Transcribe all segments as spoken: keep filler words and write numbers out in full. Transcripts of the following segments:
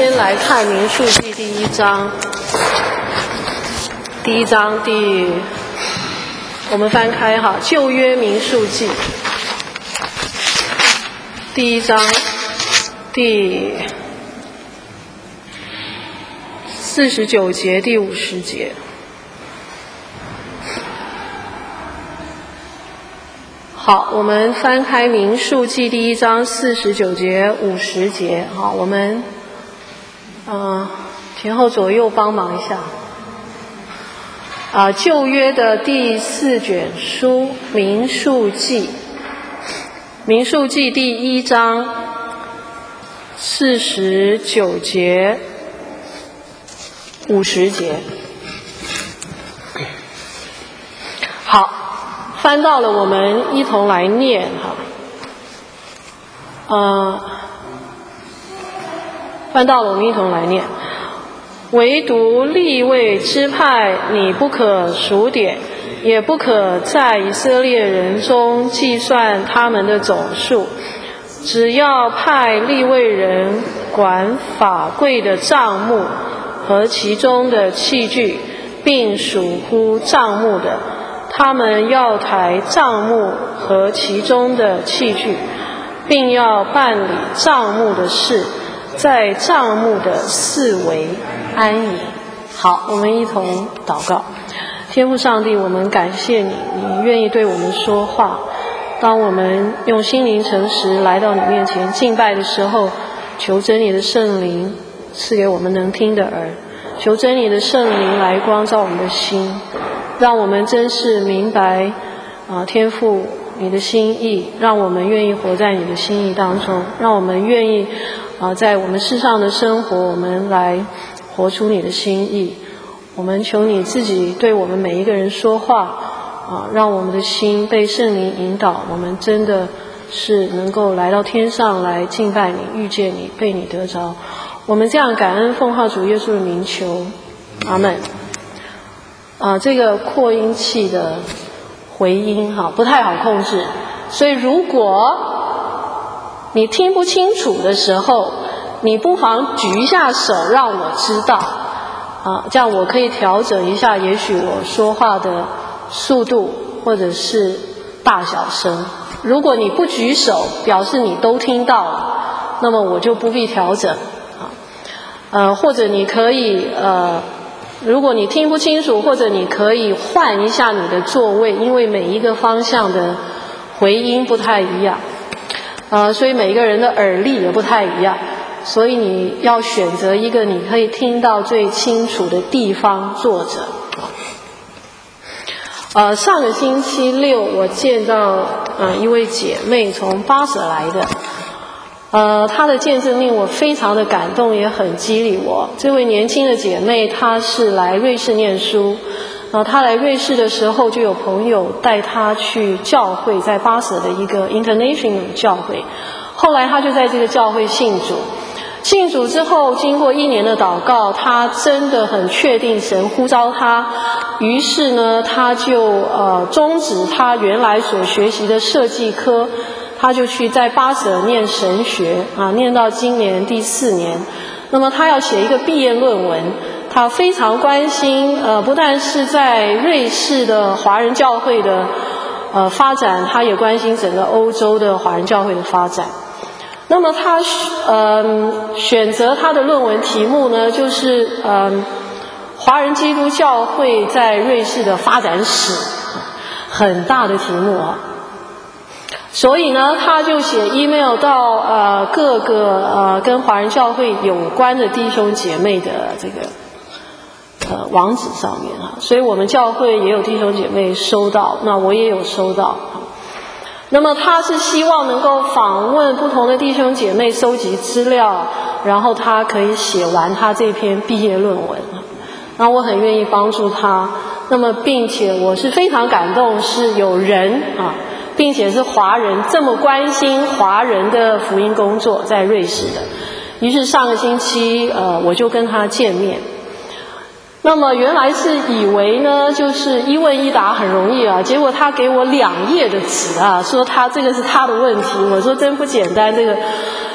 先来看民数记第一章，第一章第，我们翻开哈，旧约民数记第一章第四十九节第五十节。好，我们翻开民数记第一章四十九节五十节。好，我们呃前后左右帮忙一下。啊、呃，旧约的第四卷书民数记，民数记第一章四十九节五十节。好。翻到了，我们一同来念哈。呃，翻到了，我们一同来念。唯独利未支派，你不可数点，也不可在以色列人中计算他们的总数。只要派利未人管法柜的帐幕和其中的器具，并属乎帐幕的。他们要抬帐幕和其中的器具，并要办理帐幕的事，在帐幕的四围安营。好，我们一同祷告。天父上帝，我们感谢你，你愿意对我们说话。当我们用心灵诚实来到你面前敬拜的时候，求真理的圣灵赐给我们能听的耳，求真理的圣灵来光照我们的心，让我们真是明白啊、呃，天父你的心意，让我们愿意活在你的心意当中，让我们愿意啊、呃，在我们世上的生活，我们来活出你的心意。我们求你自己对我们每一个人说话啊、呃，让我们的心被圣灵引导，我们真的是能够来到天上来敬拜你，遇见你，被你得着。我们这样感恩奉靠主耶稣的名求，阿们。啊、呃，这个扩音器的回音哈不太好控制，所以如果你听不清楚的时候，你不妨举一下手让我知道啊，这样我可以调整一下，也许我说话的速度或者是大小声。如果你不举手，表示你都听到了，那么我就不必调整啊。呃，或者你可以呃。如果你听不清楚，或者你可以换一下你的座位，因为每一个方向的回音不太一样，呃，所以每一个人的耳力也不太一样，所以你要选择一个你可以听到最清楚的地方坐着。呃，上个星期六我见到呃一位姐妹从巴舍来的。呃，她的见证令我非常的感动，也很激励我。这位年轻的姐妹，她是来瑞士念书，然后她来瑞士的时候，就有朋友带她去教会，在巴舍的一个 international 教会。后来她就在这个教会信主，信主之后，经过一年的祷告，她真的很确定神呼召她，于是呢，她就呃终止她原来所学习的设计科。他就去在巴舍念神学啊，念到今年第四年。那么他要写一个毕业论文，他非常关心呃，不但是在瑞士的华人教会的呃发展，他也关心整个欧洲的华人教会的发展。那么他呃选择他的论文题目呢，就是呃华人基督教会在瑞士的发展史，很大的题目啊。所以呢，他就写 email 到呃各个呃跟华人教会有关的弟兄姐妹的这个呃网址上面啊，所以我们教会也有弟兄姐妹收到，那我也有收到。那么他是希望能够访问不同的弟兄姐妹，收集资料，然后他可以写完他这篇毕业论文。然后我很愿意帮助他，那么并且我是非常感动，是有人啊。并且是华人这么关心华人的福音工作在瑞士的，于是上个星期呃我就跟他见面。那么原来是以为呢就是一问一答很容易啊，结果他给我两页的纸啊，说他这个是他的问题，我说真不简单，这个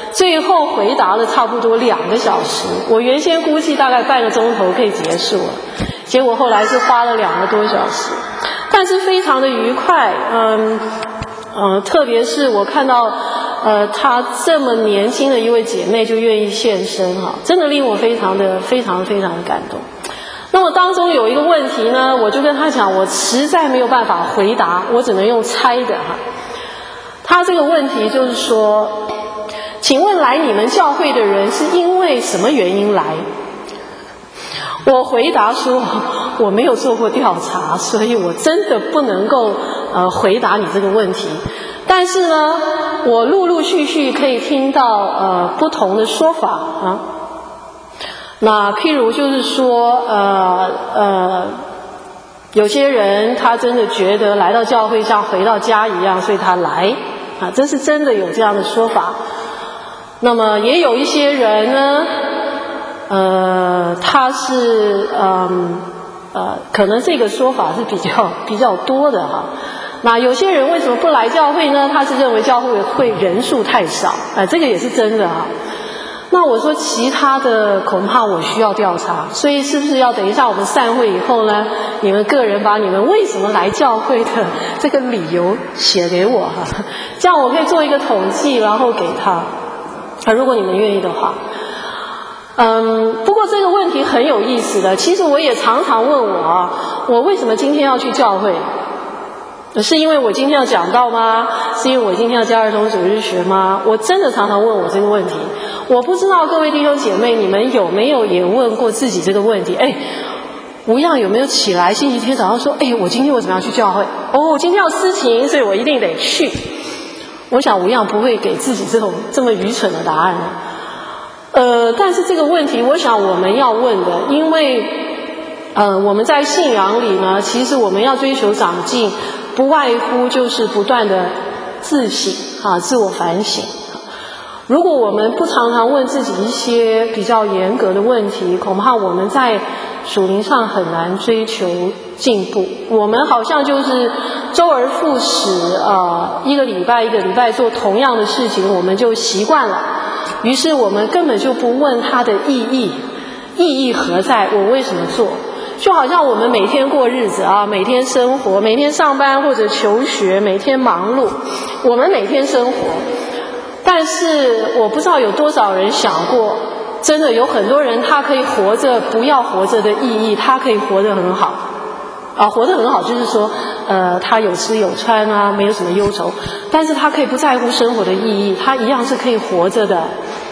最后回答了差不多两个小时，我原先估计大概半个钟头可以结束了，结果后来是花了两个多小时，但是非常的愉快。嗯呃，特别是我看到呃她这么年轻的一位姐妹就愿意现身哈，真的令我非常的非常非常的感动。那么当中有一个问题呢，我就跟她讲，我实在没有办法回答，我只能用猜的哈。她这个问题就是说，请问来你们教会的人是因为什么原因来？我回答说，我没有做过调查，所以我真的不能够呃回答你这个问题。但是呢，我陆陆续续可以听到呃不同的说法啊。那譬如就是说，呃呃，有些人他真的觉得来到教会像回到家一样，所以他来啊，这是真的有这样的说法。那么也有一些人呢，呃，他是嗯 呃, 呃，可能这个说法是比较比较多的哈。那有些人为什么不来教会呢？他是认为教会会人数太少，啊、呃，这个也是真的哈。那我说其他的恐怕我需要调查，所以是不是要等一下我们散会以后呢，你们个人把你们为什么来教会的这个理由写给我哈，这样我可以做一个统计，然后给他。啊，如果你们愿意的话。嗯，不过这个问题很有意思的，其实我也常常问我啊，我为什么今天要去教会？是因为我今天要讲道吗？是因为我今天要教儿童主日学吗？我真的常常问我这个问题。我不知道各位弟兄姐妹，你们有没有也问过自己这个问题？哎，吴漾有没有起来星期天早上说，哎，我今天为什么要去教会？哦，今天要司琴，所以我一定得去。我想吴漾不会给自己这种这么愚蠢的答案的。呃，但是这个问题，我想我们要问的，因为呃，我们在信仰里呢，其实我们要追求长进，不外乎就是不断的自省啊，自我反省。如果我们不常常问自己一些比较严格的问题，恐怕我们在属灵上很难追求进步。我们好像就是周而复始，呃，一个礼拜一个礼拜做同样的事情，我们就习惯了。于是我们根本就不问它的意义，意义何在？我为什么做？就好像我们每天过日子啊，每天生活，每天上班或者求学，每天忙碌，我们每天生活。但是我不知道有多少人想过，真的有很多人他可以活着不要活着的意义，他可以活得很好啊，活得很好就是说呃，他有吃有穿啊，没有什么忧愁，但是他可以不在乎生活的意义，他一样是可以活着的。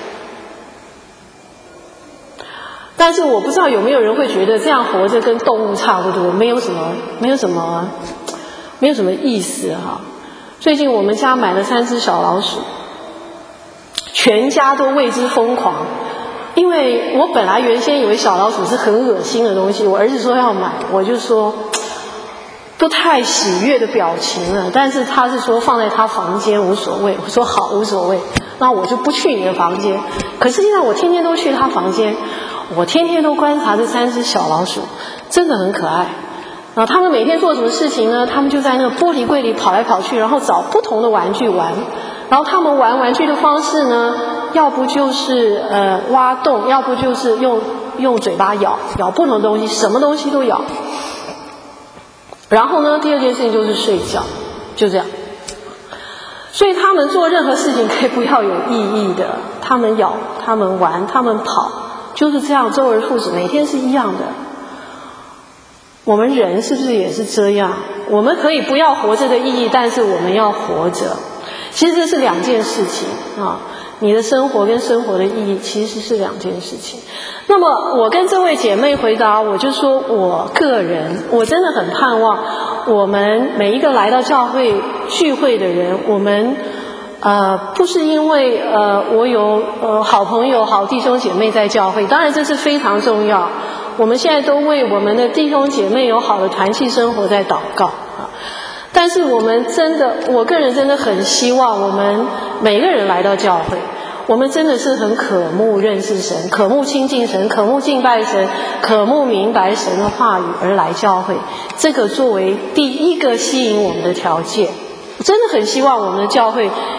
但是我不知道有没有人会觉得这样活着跟动物差不多，没有什么没有什么没有什么意思哈。最近我们家买了三只小老鼠，全家都为之疯狂，因为我本来原先以为小老鼠是很恶心的东西，我儿子说要买，我就说不太喜悦的表情了，但是他是说放在他房间无所谓，我说好无所谓，那我就不去你的房间。可实际上我天天都去他房间，我天天都观察这三只小老鼠，真的很可爱。然后他们每天做什么事情呢？他们就在那个玻璃柜里跑来跑去，然后找不同的玩具玩。然后他们玩玩具的方式呢，要不就是呃挖洞，要不就是用用嘴巴咬咬不同的东西，什么东西都咬。然后呢，第二件事情就是睡觉，就这样。所以他们做任何事情可以不要有意义的，他们咬，他们玩，他们跑，就是这样周而复始，每天是一样的。我们人是不是也是这样？我们可以不要活着的意义，但是我们要活着。其实这是两件事情啊，你的生活跟生活的意义其实是两件事情。那么我跟这位姐妹回答，我就说我个人，我真的很盼望我们每一个来到教会聚会的人，我们呃不是因为呃我有呃好朋友、好弟兄姐妹在教会，当然这是非常重要。我们现在都为我们的弟兄姐妹有好的团契生活在祷告啊。但是我们真的，我个人真的很希望我们每个人来到教会，我们真的是很渴慕认识神，渴慕亲近神，渴慕敬拜神，渴慕明白神的话语而来教会，这个作为第一个吸引我们的条件。真的很希望我们的教会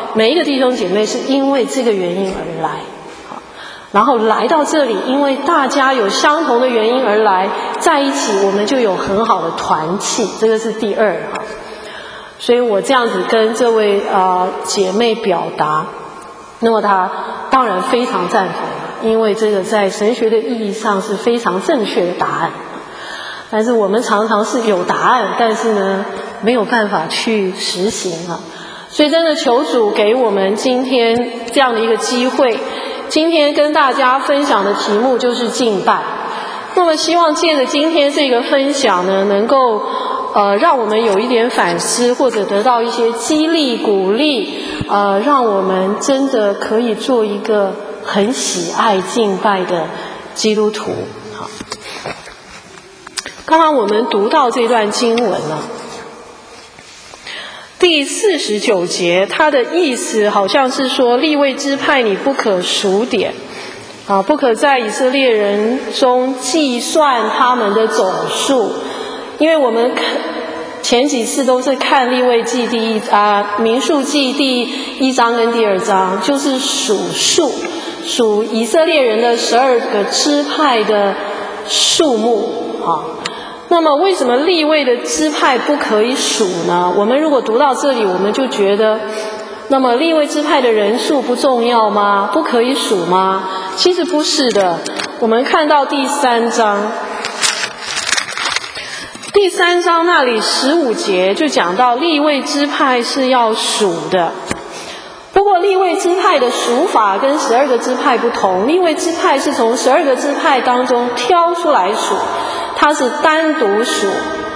每一个弟兄姐妹是因为这个原因而来，然后来到这里，因为大家有相同的原因而来，在一起我们就有很好的团契，这个是第二哈。所以我这样子跟这位呃姐妹表达，那么她当然非常赞同，因为这个在神学的意义上是非常正确的答案。但是我们常常是有答案，但是呢没有办法去实行啊。所以真的求主给我们今天这样的一个机会，今天跟大家分享的题目就是敬拜。那么希望借着今天这个分享呢，能够呃让我们有一点反思，或者得到一些激励鼓励，呃让我们真的可以做一个很喜爱敬拜的基督徒。好，刚刚我们读到这段经文了，第四十九节，它的意思好像是说，利未支派你不可数点，啊，不可在以色列人中计算他们的总数，因为我们看前几次都是看利未记第一啊，民数记第一章跟第二章，就是数数，数以色列人的十二个支派的数目啊。那么为什么利未的支派不可以数呢？我们如果读到这里，我们就觉得，那么利未支派的人数不重要吗？不可以数吗？其实不是的。我们看到第三章，第三章那里十五节就讲到利未支派是要数的。不过利未支派的数法跟十二个支派不同，利未支派是从十二个支派当中挑出来数，它是单独数，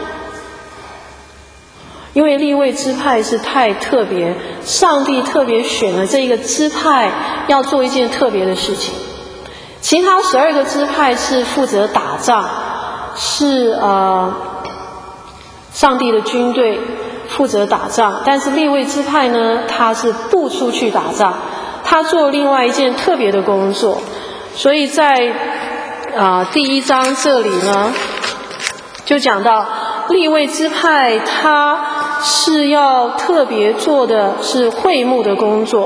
因为利未支派是太特别，上帝特别选了这一个支派要做一件特别的事情。其他十二个支派是负责打仗，是呃上帝的军队负责打仗，但是利未支派呢，他是不出去打仗，他做另外一件特别的工作。所以在啊、呃、第一章这里呢，就讲到利未支派他是要特别做的是会幕的工作。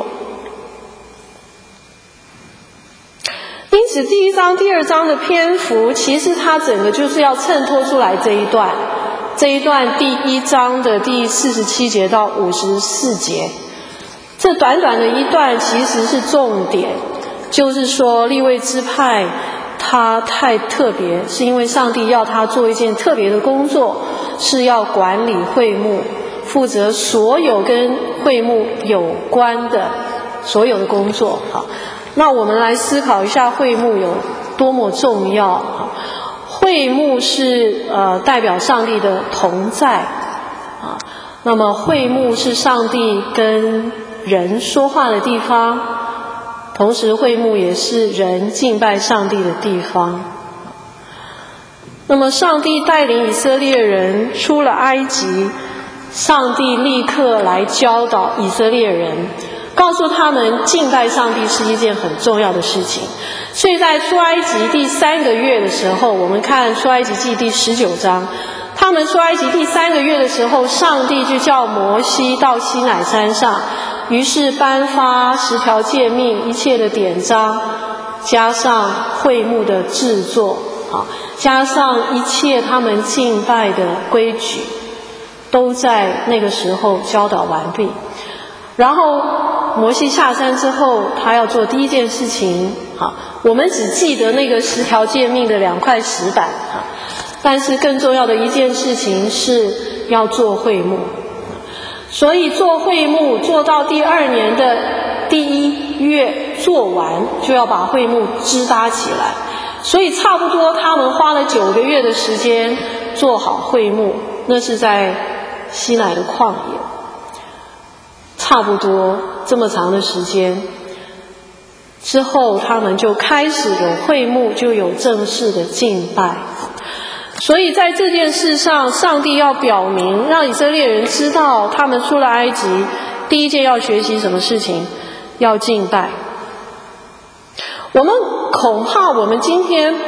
因此第一章第二章的篇幅其实它整个就是要衬托出来这一段，这一段第一章的第四十七节到五十四节，这短短的一段其实是重点，就是说利未支派他太特别，是因为上帝要他做一件特别的工作，是要管理会幕，负责所有跟会幕有关的所有的工作。好，那我们来思考一下会幕有多么重要。会幕是呃代表上帝的同在啊，那么会幕是上帝跟人说话的地方，同时会幕也是人敬拜上帝的地方。那么上帝带领以色列人出了埃及，上帝立刻来教导以色列人，告诉他们敬拜上帝是一件很重要的事情。所以在出埃及第三个月的时候，我们看出埃及记第十九章，他们出埃及第三个月的时候，上帝就叫摩西到西乃山上，于是颁发十条诫命，一切的典章，加上会幕的制作，好，加上一切他们敬拜的规矩，都在那个时候教导完毕。然后摩西下山之后，他要做第一件事情，好，我们只记得那个十条诫命的两块石板，但是更重要的一件事情是要做会幕。所以做会幕做到第二年的第一月做完，就要把会幕支搭起来。所以差不多他们花了九个月的时间做好会幕，那是在西乃的旷野。差不多这么长的时间之后，他们就开始有会幕，就有正式的敬拜。所以在这件事上，上帝要表明，让以色列人知道，他们出了埃及，第一件要学习什么事情？要敬拜。我们恐怕我们今天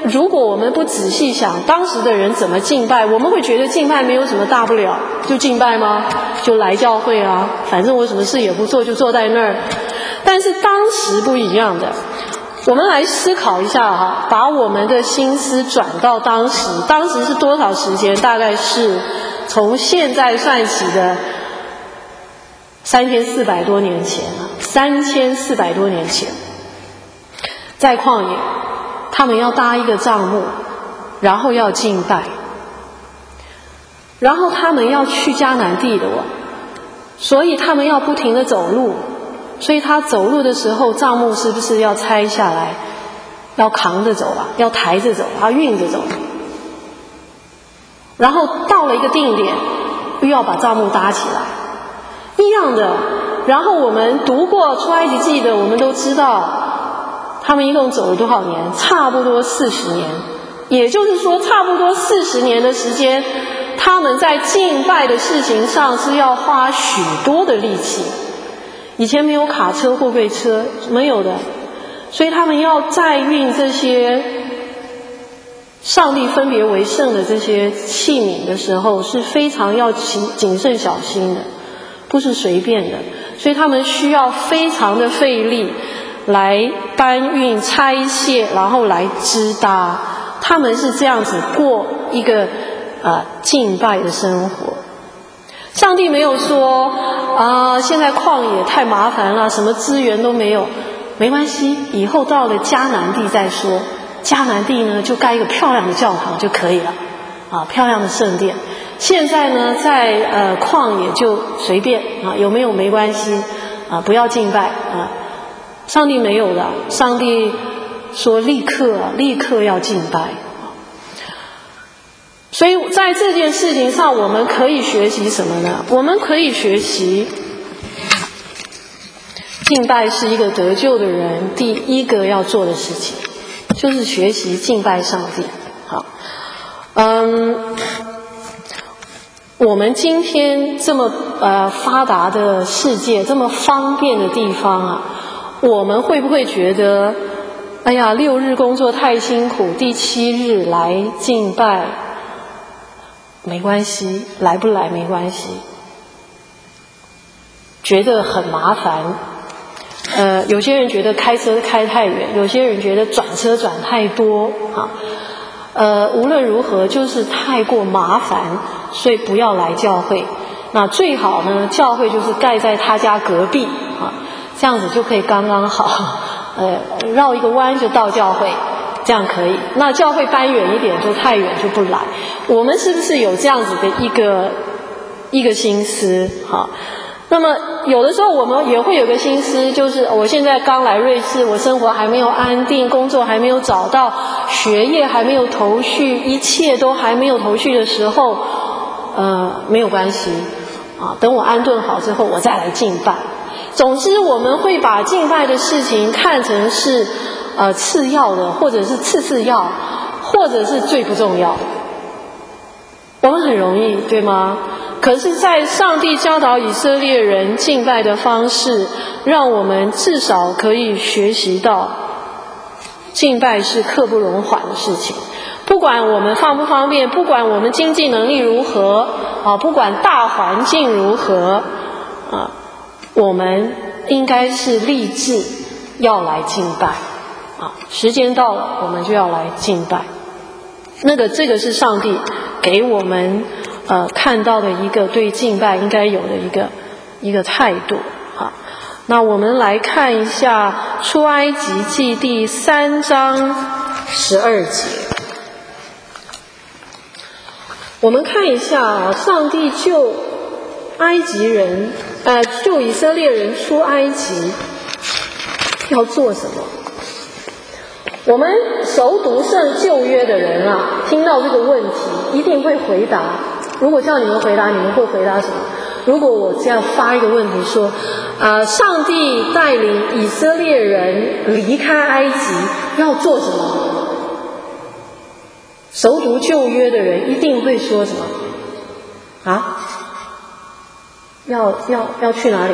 如果我们不仔细想当时的人怎么敬拜，我们会觉得敬拜没有什么大不了，就敬拜吗？就来教会啊，反正我什么事也不做，就坐在那儿。但是当时不一样的，我们来思考一下哈，把我们的心思转到当时，当时是多少时间？大概是从现在算起的三千四百多年前啊，三千四百多年前，在旷野，他们要搭一个帐幕，然后要敬拜，然后他们要去迦南地的哦，所以他们要不停地走路，所以他走路的时候，帐幕是不是要拆下来，要扛着走啊，要抬着走，要运着走，然后到了一个定点，又要把帐幕搭起来。一样的，然后我们读过出埃及记的，我们都知道他们一共走了多少年？差不多四十年，也就是说差不多四十年的时间，他们在敬拜的事情上是要花许多的力气。以前没有卡车货柜车，没有的，所以他们要载运这些上帝分别为圣的这些器皿的时候，是非常要谨慎小心的，不是随便的，所以他们需要非常的费力来搬运、拆卸，然后来支搭。他们是这样子过一个呃敬拜的生活。上帝没有说啊、呃，现在旷野太麻烦了，什么资源都没有，没关系，以后到了迦南地再说。迦南地呢，就盖一个漂亮的教堂就可以了，啊，漂亮的圣殿。现在呢，在呃旷野就随便啊，有没有没关系啊，不要敬拜啊。上帝没有的，上帝说立刻立刻要敬拜。所以在这件事情上，我们可以学习什么呢？我们可以学习敬拜是一个得救的人第一个要做的事情，就是学习敬拜上帝。好，嗯，我们今天这么呃发达的世界，这么方便的地方啊，我们会不会觉得，哎呀，六日工作太辛苦，第七日来敬拜？没关系，来不来没关系，觉得很麻烦。呃，有些人觉得开车开太远，有些人觉得转车转太多啊。呃，无论如何就是太过麻烦，所以不要来教会。那最好呢，教会就是盖在他家隔壁啊，这样子就可以刚刚好，呃，绕一个弯就到教会。这样可以，那教会搬远一点就太远就不来。我们是不是有这样子的一个一个心思？好，那么有的时候我们也会有个心思，就是我现在刚来瑞士，我生活还没有安定，工作还没有找到，学业还没有头绪，一切都还没有头绪的时候，呃，没有关系啊，等我安顿好之后，我再来敬拜。总之，我们会把敬拜的事情看成是呃次要的，或者是次次要，或者是最不重要的。我们很容易，对吗？可是在上帝教导以色列人敬拜的方式，让我们至少可以学习到敬拜是刻不容缓的事情。不管我们方不方便，不管我们经济能力如何啊，不管大环境如何啊，我们应该是立志要来敬拜啊，时间到了我们就要来敬拜。那个这个是上帝给我们呃看到的一个对敬拜应该有的一个一个态度啊。那我们来看一下出埃及记第三章十二节。我们看一下啊，上帝救埃及人呃救以色列人出埃及要做什么？我们熟读圣旧约的人啊，听到这个问题一定会回答。如果叫你们回答，你们会回答什么？如果我这样发一个问题说，呃，上帝带领以色列人离开埃及要做什么？熟读旧约的人一定会说什么？啊？要要要去哪里？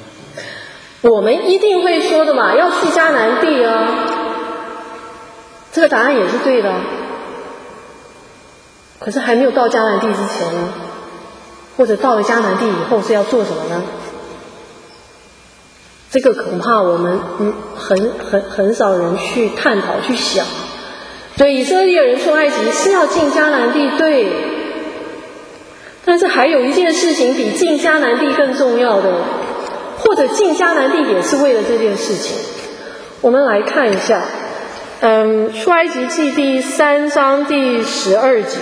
我们一定会说的嘛，要去迦南地啊。 这个答案也是对的。可是还没有到迦南地之前呢，或者到了迦南地以后是要做什么呢？这个恐怕我们嗯很很很少人去探讨去想。对，以色列人出埃及是要进迦南地，对。但是还有一件事情比进迦南地更重要的，或者进迦南地也是为了这件事情。我们来看一下，嗯，出埃及记第三章第十二节，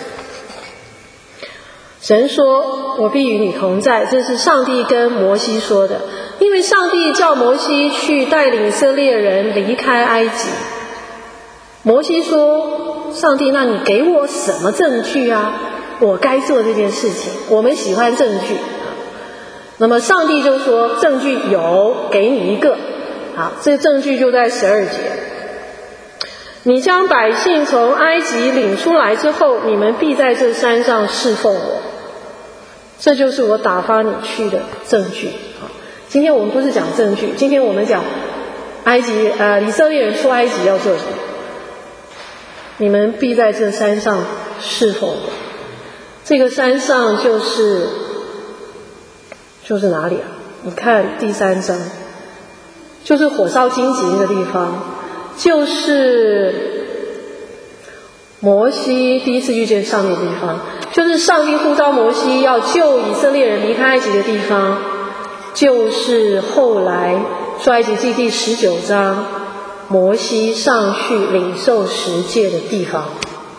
神说：“我必与你同在。”这是上帝跟摩西说的，因为上帝叫摩西去带领以色列人离开埃及。摩西说：“上帝，那你给我什么证据啊？我该做这件事情。”我们喜欢证据。那么上帝就说：“证据有，给你一个。”好，这个证据就在十二节。你将百姓从埃及领出来之后，你们必在这山上侍奉我。这就是我打发你去的证据。今天我们不是讲证据，今天我们讲埃及呃以色列人出埃及要做什么？你们必在这山上侍奉我。这个山上就是就是哪里啊？你看第三章，就是火烧荆棘那个地方，就是摩西第一次遇见上帝的地方，就是上帝呼召摩西要救以色列人离开埃及的地方，就是后来出埃及记第十九章摩西上去领受十诫的地方。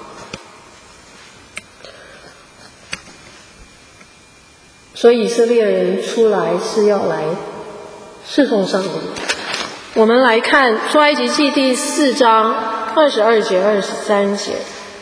所以以色列人出来是要来侍奉上帝。我们来看出埃及记第四章二十二节二十三节。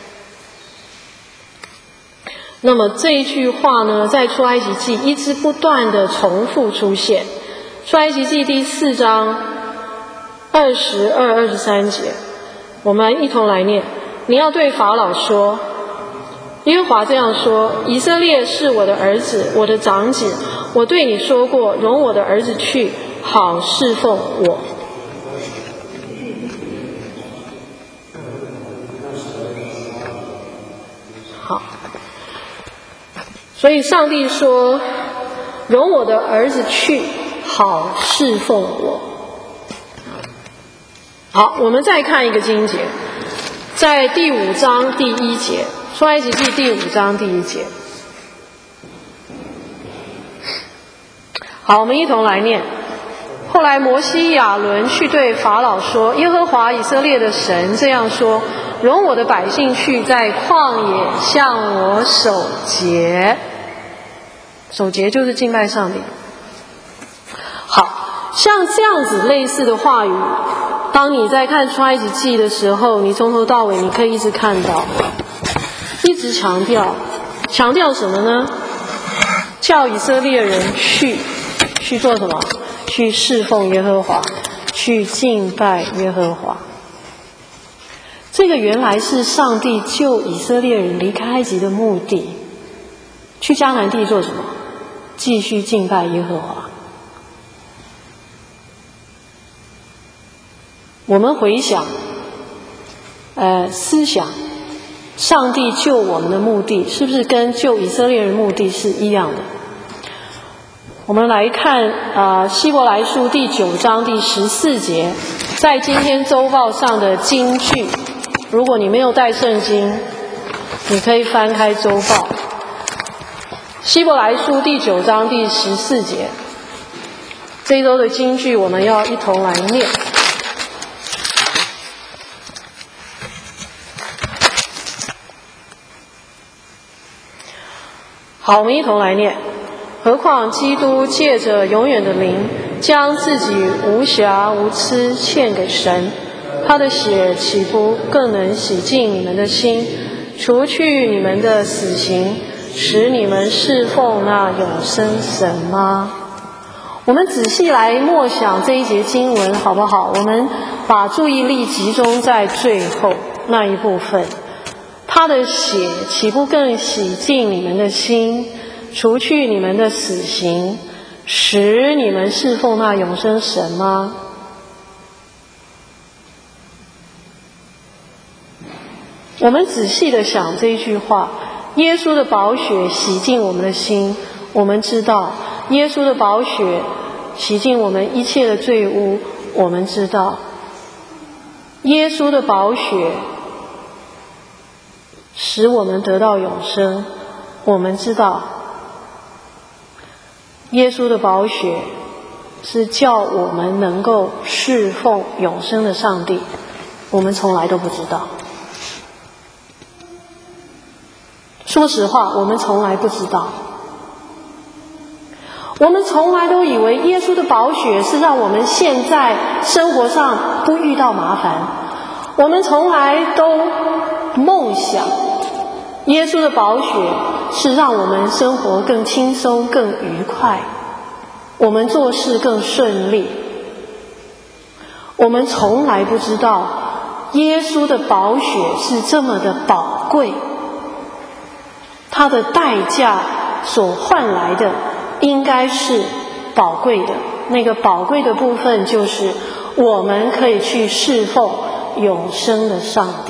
那么这一句话呢，在出埃及记一直不断的重复出现。出埃及记第四章二十二、二十三节，我们一同来念。你要对法老说，耶和华这样说：以色列是我的儿子，我的长子。我对你说过，容我的儿子去，好侍奉我。好，所以上帝说，容我的儿子去，好侍奉我。好，我们再看一个经节，在第五章第一节，出埃及记第五章第一节。好，我们一同来念。后来摩西亚伦去对法老说，耶和华以色列的神这样说，容我的百姓去，在旷野向我守节。守节就是敬拜上帝。好，像这样子类似的话语，当你在看出埃及记的时候，你从头到尾你可以一直看到，一直强调强调什么呢？叫以色列人去去做什么？去侍奉耶和华，去敬拜耶和华。这个原来是上帝救以色列人离开埃及的目的。去迦南地做什么？继续敬拜耶和华。我们回想呃，思想上帝救我们的目的是不是跟救以色列人的目的是一样的？我们来看呃希伯来书第九章第十四节，在今天周报上的金句。如果你没有带圣经，你可以翻开周报。希伯来书第九章第十四节，这一周的金句我们要一同来念。好，我们一同来念。何况基督借着永远的灵，将自己无瑕无疵献给神，他的血岂不更能洗净你们的心，除去你们的死刑，使你们侍奉那永生神吗？我们仔细来默想这一节经文好不好？我们把注意力集中在最后那一部分，他的血岂不更洗净你们的心，除去你们的死刑，使你们侍奉那永生神吗？ 我们仔细的想这一句话，耶稣的宝血洗净我们的心，我们知道耶稣的宝血洗净我们一切的罪污，我们知道耶稣的宝血使我们得到永生，我们知道耶稣的宝血是叫我们能够侍奉永生的上帝，我们从来都不知道。说实话，我们从来不知道。我们从来都以为耶稣的宝血是让我们现在生活上不遇到麻烦，我们从来都梦想耶稣的宝血是让我们生活更轻松更愉快，我们做事更顺利。我们从来不知道耶稣的宝血是这么的宝贵，它的代价所换来的应该是宝贵的，那个宝贵的部分就是我们可以去侍奉永生的上帝。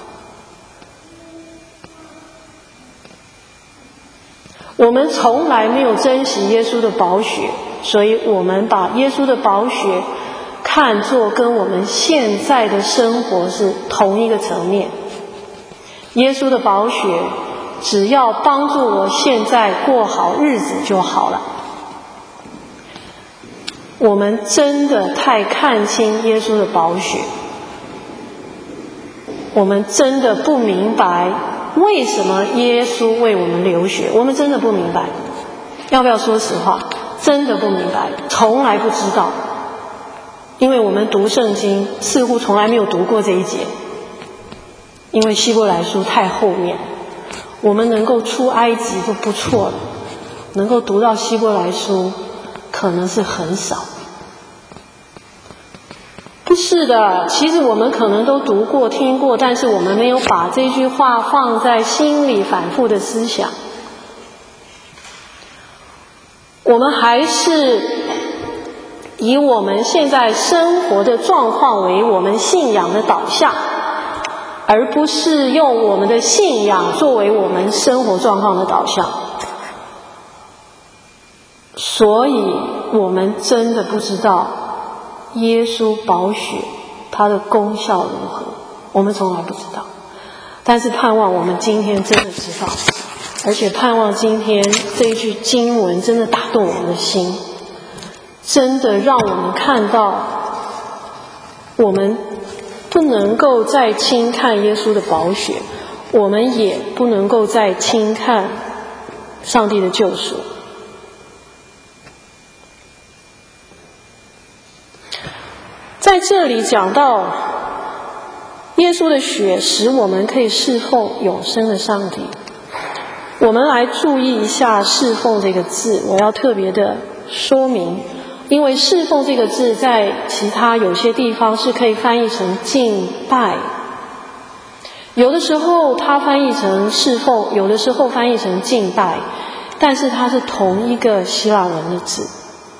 我们从来没有珍惜耶稣的宝血，所以我们把耶稣的宝血看作跟我们现在的生活是同一个层面。耶稣的宝血只要帮助我现在过好日子就好了。我们真的太看清耶稣的宝血，我们真的不明白为什么耶稣为我们流血，我们真的不明白。要不要说实话？真的不明白，从来不知道。因为我们读圣经似乎从来没有读过这一节，因为希伯来书太后面，我们能够出埃及就不错了，能够读到希伯来书可能是很少。不是的，其实我们可能都读过听过，但是我们没有把这句话放在心里反复的思想。我们还是以我们现在生活的状况为我们信仰的导向，而不是用我们的信仰作为我们生活状况的导向。所以我们真的不知道耶稣宝血它的功效如何，我们从来不知道。但是盼望我们今天真的知道，而且盼望今天这一句经文真的打动我们的心，真的让我们看到我们不能够再轻看耶稣的宝血，我们也不能够再轻看上帝的救赎。在这里讲到耶稣的血使我们可以侍奉永生的上帝，我们来注意一下侍奉这个字，我要特别的说明，因为侍奉这个字在其他有些地方是可以翻译成敬拜，有的时候它翻译成侍奉，有的时候翻译成敬拜，但是它是同一个希腊文的字。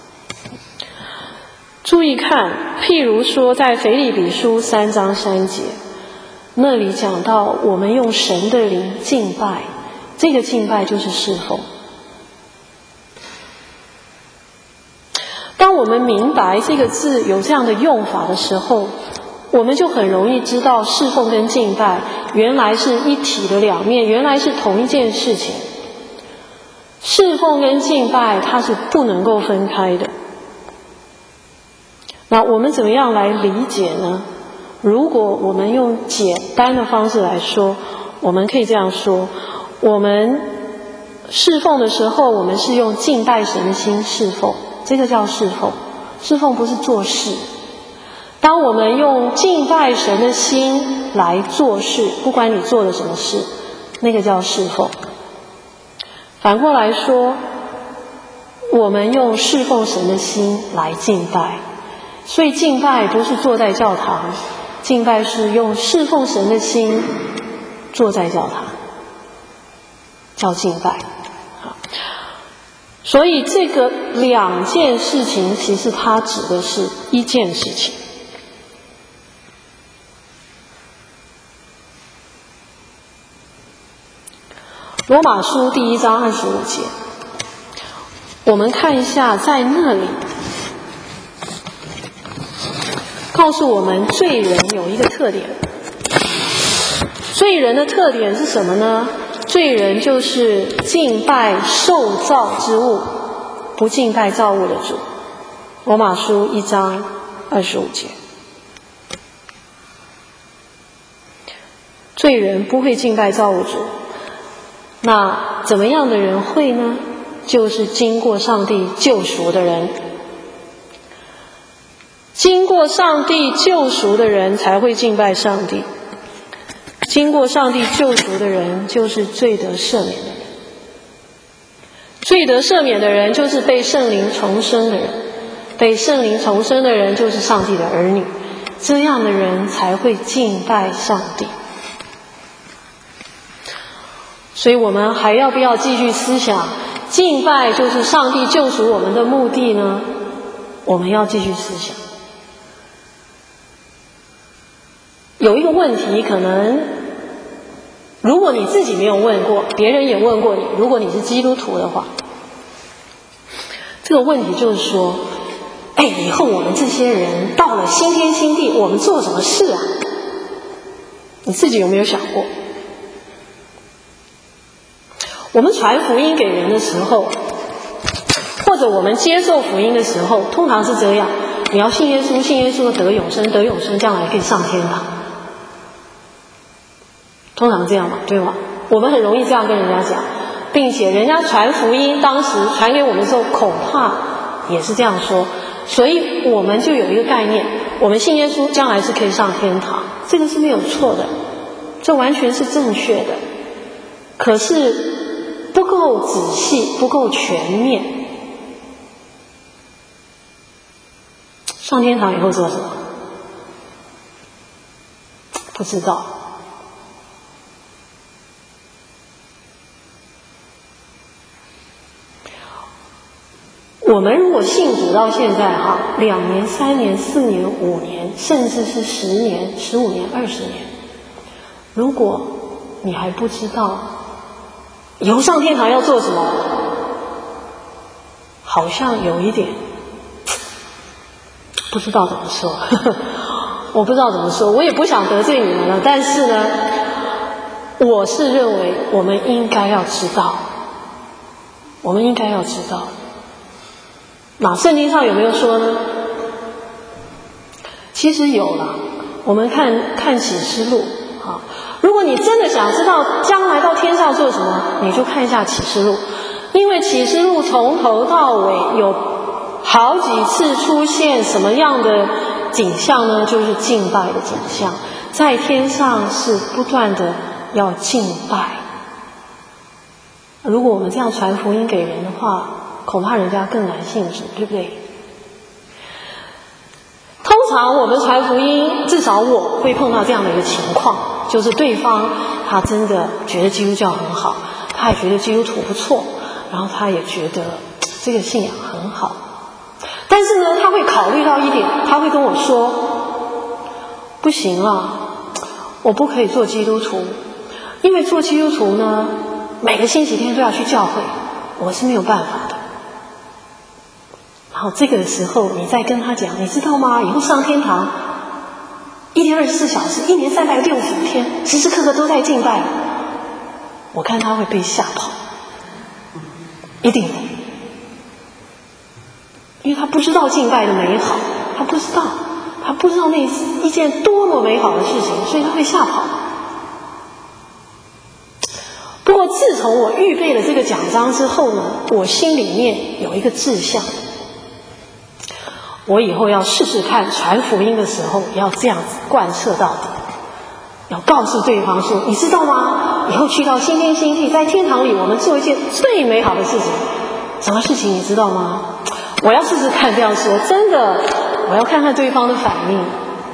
注意看，譬如说在腓立比书三章三节，那里讲到我们用神的灵敬拜，这个敬拜就是侍奉。当我们明白这个字有这样的用法的时候，我们就很容易知道侍奉跟敬拜原来是一体的两面，原来是同一件事情。侍奉跟敬拜它是不能够分开的。那我们怎么样来理解呢？如果我们用简单的方式来说，我们可以这样说，我们侍奉的时候，我们是用敬拜神的心侍奉，这个叫侍奉。侍奉不是做事。当我们用敬拜神的心来做事，不管你做了什么事，那个叫侍奉。反过来说，我们用侍奉神的心来敬拜，所以敬拜不是坐在教堂，敬拜是用侍奉神的心坐在教堂，叫敬拜。所以这个两件事情其实它指的是一件事情。 罗马书第一章二十五节，我们看一下，在那里告诉我们罪人有一个特点。罪人的特点是什么呢？罪人就是敬拜受造之物，不敬拜造物的主。罗马书一章二十五节，罪人不会敬拜造物主。那怎么样的人会呢？就是经过上帝救赎的人。经过上帝救赎的人才会敬拜上帝。经过上帝救赎的人就是罪得赦免的人。罪得赦免的人就是被圣灵重生的人。被圣灵重生的人就是上帝的儿女。这样的人才会敬拜上帝。所以我们还要不要继续思想，敬拜就是上帝救赎我们的目的呢？我们要继续思想。有一个问题，可能如果你自己没有问过，别人也问过你，如果你是基督徒的话，这个问题就是说，哎，以后我们这些人到了新天新地，我们做什么事啊？你自己有没有想过？我们传福音给人的时候，或者我们接受福音的时候，通常是这样，你要信耶稣，信耶稣得永生，得永生将来可以上天堂，通常这样嘛，对吗？我们很容易这样跟人家讲，并且人家传福音当时传给我们的时候，恐怕也是这样说，所以我们就有一个概念，我们信耶稣将来是可以上天堂，这个是没有错的，这完全是正确的。可是不够仔细，不够全面。上天堂以后做什么？不知道。我们如果信主到现在哈，两年、三年、四年、五年，甚至是十年、十五年、二十年，如果你还不知道以后上天堂要做什么，好像有一点不知道怎么说，呵呵，我不知道怎么说，我也不想得罪你们了，但是呢，我是认为我们应该要知道，我们应该要知道。那圣经上有没有说呢？其实有了，我们看看启示录啊。如果你真的想知道将来到天上做什么，你就看一下启示录，因为启示录从头到尾有好几次出现什么样的景象呢？就是敬拜的景象，在天上是不断的要敬拜。如果我们这样传福音给人的话，恐怕人家更难信主，对不对？通常我们传福音，至少我会碰到这样的一个情况，就是对方他真的觉得基督教很好，他也觉得基督徒不错，然后他也觉得这个信仰很好，但是呢，他会考虑到一点，他会跟我说，不行了，我不可以做基督徒，因为做基督徒呢，每个星期天都要去教会，我是没有办法的。然后这个时候你再跟他讲，你知道吗？以后上天堂，一天二十四小时，一年三百六十五天，时时刻刻都在敬拜。我看他会被吓跑，一定的，因为他不知道敬拜的美好，他不知道，他不知道那一件多么美好的事情，所以他会吓跑。不过自从我预备了这个奖章之后呢，我心里面有一个志向。我以后要试试看传福音的时候要这样子贯彻到底，要告诉对方说，你知道吗？以后去到新天新地，在天堂里我们做一件最美好的事情。什么事情你知道吗？我要试试看这样说，真的，我要看看对方的反应。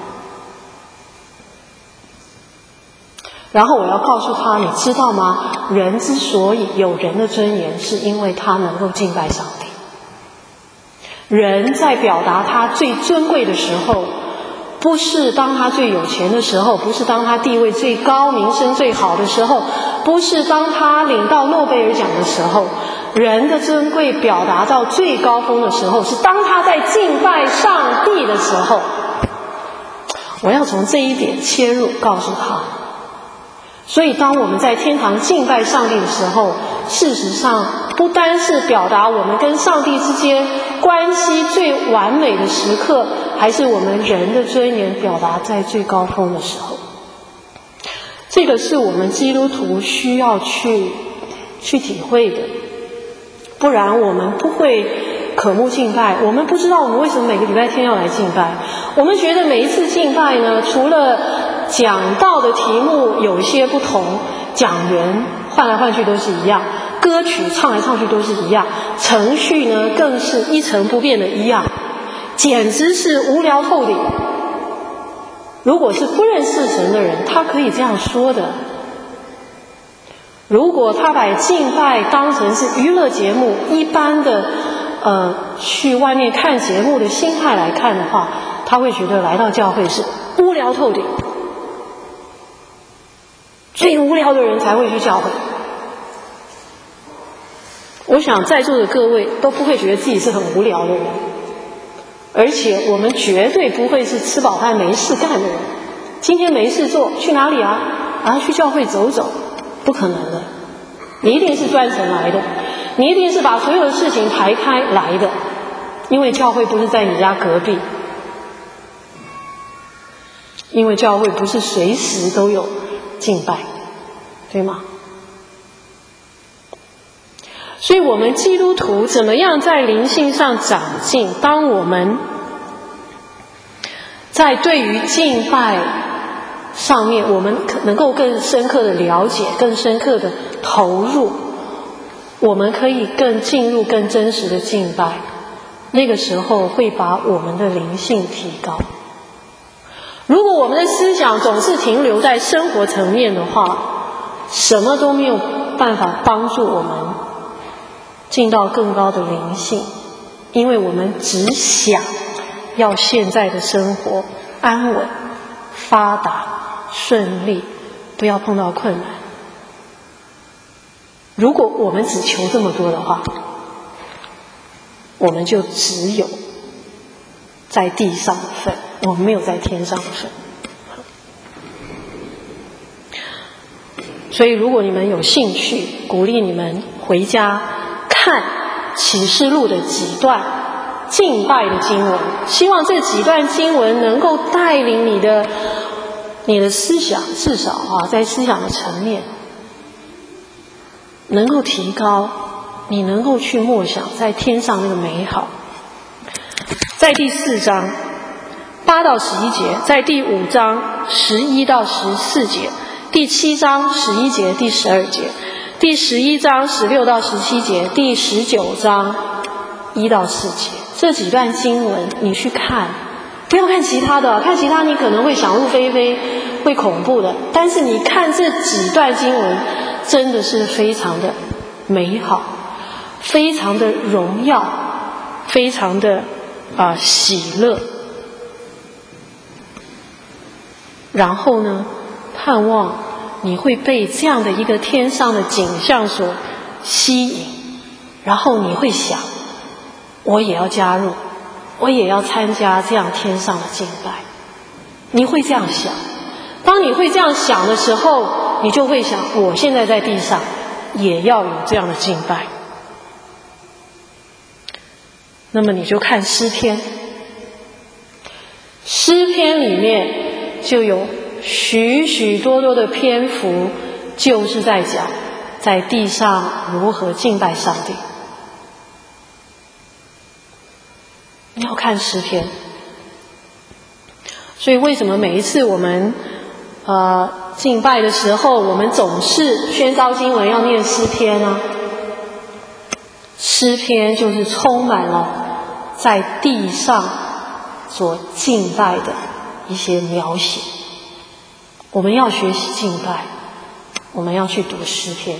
然后我要告诉他，你知道吗？人之所以有人的尊严，是因为他能够敬拜上帝。人在表达他最尊贵的时候， 不是当他最有钱的时候，不是当他地位最高、名声最好的时候，不是当他领到诺贝尔奖的时候。人的珍贵表达到最高峰的时候，是当他在敬拜上帝的时候。我要从这一点切入，告诉他。所以当我们在天堂敬拜上帝的时候，事实上不单是表达我们跟上帝之间关系最完美的时刻，还是我们人的尊严表达在最高峰的时候。这个是我们基督徒需要去去体会的，不然我们不会渴慕敬拜。我们不知道我们为什么每个礼拜天要来敬拜。我们觉得每一次敬拜呢，除了讲道的题目有一些不同，讲员换来换去都是一样，歌曲唱来唱去都是一样，程序呢更是一成不变的一样，简直是无聊透顶。如果是不认识神的人，他可以这样说的。如果他把敬拜当成是娱乐节目一般的呃，去外面看节目的心态来看的话，他会觉得来到教会是无聊透顶。最无聊的人才会去教会。我想在座的各位都不会觉得自己是很无聊的人，而且我们绝对不会是吃饱饭没事干的人。今天没事做，去哪里啊？啊，去教会走走，不可能的。你一定是专程来的，你一定是把所有的事情排开来的，因为教会不是在你家隔壁，因为教会不是随时都有敬拜，对吗？所以我们基督徒怎么样在灵性上长进？当我们在对于敬拜上面，我们能够更深刻的了解，更深刻的投入，我们可以更进入更真实的敬拜，那个时候会把我们的灵性提高。如果我们的思想总是停留在生活层面的话，什么都没有办法帮助我们进到更高的灵性，因为我们只想要现在的生活安稳、发达、顺利，不要碰到困难。如果我们只求这么多的话，我们就只有在地上的份，我们没有在天上的份。所以如果你们有兴趣，鼓励你们回家看启示录的几段敬拜的经文，希望这几段经文能够带领你的你的思想，至少啊，在思想的层面能够提高，你能够去默想在天上那个美好。在第四章八到十一节，在第五章十一到十四节，第七章十一节、第十二节，第十一章十六到十七节，第十九章一到四节，这几段经文你去看，不要看其他的，看其他你可能会想入非非，会恐怖的。但是你看这几段经文，真的是非常的美好，非常的荣耀，非常的啊、呃、喜乐。然后呢，盼望你会被这样的一个天上的景象所吸引，然后你会想，我也要加入，我也要参加这样天上的敬拜。你会这样想。当你会这样想的时候，你就会想，我现在在地上也要有这样的敬拜。那么你就看诗篇，诗篇里面就有许许多多的篇幅，就是在讲在地上如何敬拜上帝。你要看诗篇。所以为什么每一次我们呃敬拜的时候，我们总是宣召经文要念诗篇呢？诗篇就是充满了在地上所敬拜的一些描写。我们要学习敬拜，我们要去读诗篇。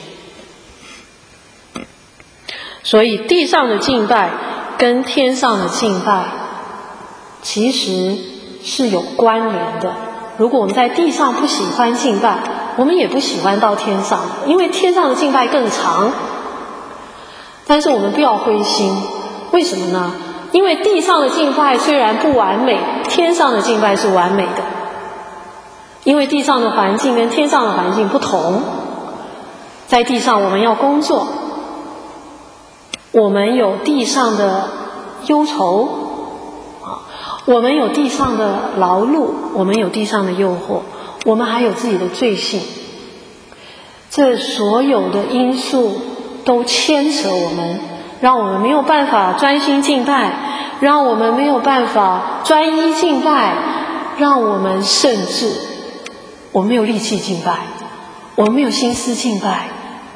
所以地上的敬拜跟天上的敬拜其实是有关联的。如果我们在地上不喜欢敬拜，我们也不喜欢到天上，因为天上的敬拜更长。但是我们不要灰心，为什么呢？因为地上的敬拜虽然不完美，天上的敬拜是完美的。因为地上的环境跟天上的环境不同，在地上我们要工作，我们有地上的忧愁，我们有地上的劳碌，我们有地上的诱惑，我们还有自己的罪性。这所有的因素都牵扯我们，让我们没有办法专心敬拜，让我们没有办法专一敬拜，让我们甚至我们没有力气敬拜，我们没有心思敬拜。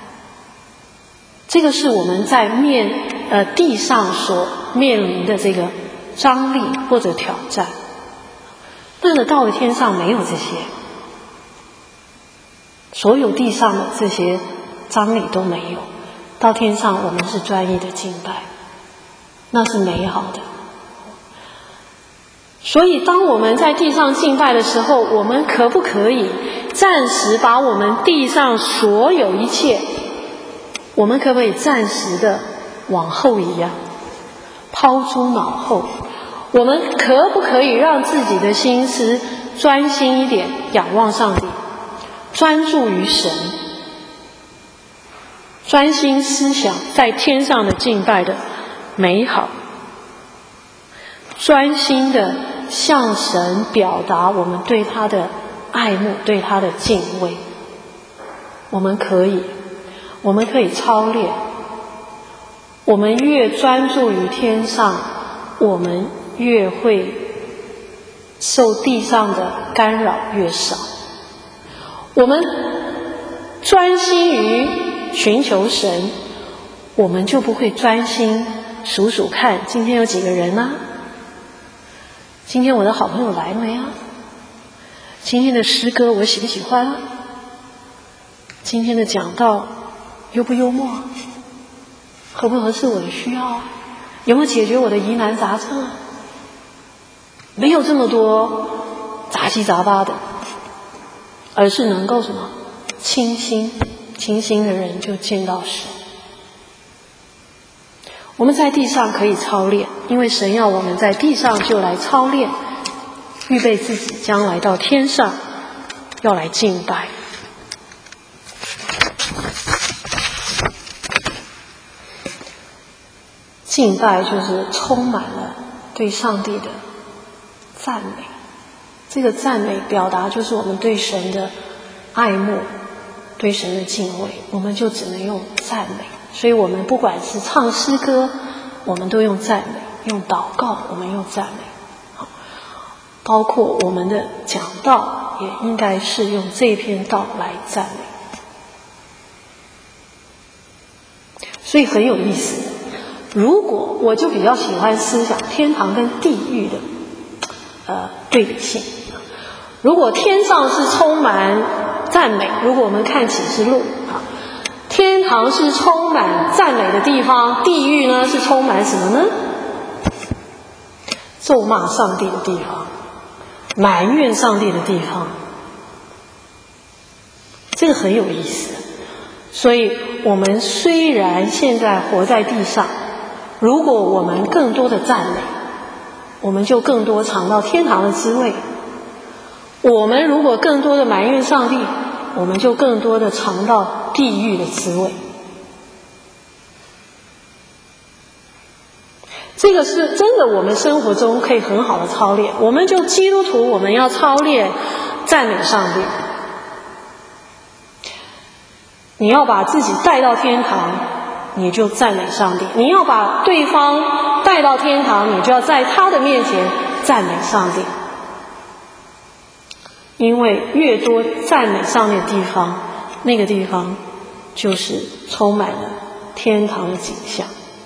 这个是我们在面呃地上所面临的这个张力或者挑战。但是到了天上没有这些，所有地上的这些张力都没有。到天上我们是专一的敬拜，那是美好的。所以当我们在地上敬拜的时候，我们可不可以暂时把我们地上所有一切，我们可不可以暂时的往后移啊，抛诸脑后？我们可不可以让自己的心思专心一点，仰望上帝，专注于神，专心思想在天上的敬拜的美好，专心的向神表达我们对他的爱慕，对他的敬畏。我们可以我们可以操练，我们越专注于天上，我们越会受地上的干扰越少。我们专心于寻求神，我们就不会专心数数看今天有几个人啊，今天我的好朋友来没啊，今天的诗歌我喜不喜欢啊，今天的讲道幽不幽默，合不合适我的需要啊，有没有解决我的疑难杂症啊？没有这么多杂七杂八的，而是能够什么？清心，清心的人就见到神。我们在地上可以操练，因为神要我们在地上就来操练，预备自己将来到天上要来敬拜。敬拜就是充满了对上帝的赞美，这个赞美表达就是我们对神的爱慕，对神的敬畏，我们就只能用赞美。所以我们不管是唱诗歌，我们都用赞美；用祷告，我们用赞美。包括我们的讲道，也应该是用这篇道来赞美。所以很有意思。如果我就比较喜欢思想天堂跟地狱的呃对比性。如果天上是充满赞美，如果我们看启示录啊，天堂是充满赞美的地方，地狱呢是充满什么呢？咒骂上帝的地方，埋怨上帝的地方。这个很有意思。所以我们虽然现在活在地上，如果我们更多的赞美，我们就更多尝到天堂的滋味。我们如果更多的埋怨上帝，我们就更多的尝到地狱的滋味。这个是真的，我们生活中可以很好的操练。我们就基督徒，我们要操练赞美上帝。你要把自己带到天堂，你就赞美上帝；你要把对方带到天堂，你就要在他的面前赞美上帝。因为越多赞美上帝的地方，那个地方就是充满了天堂的景象。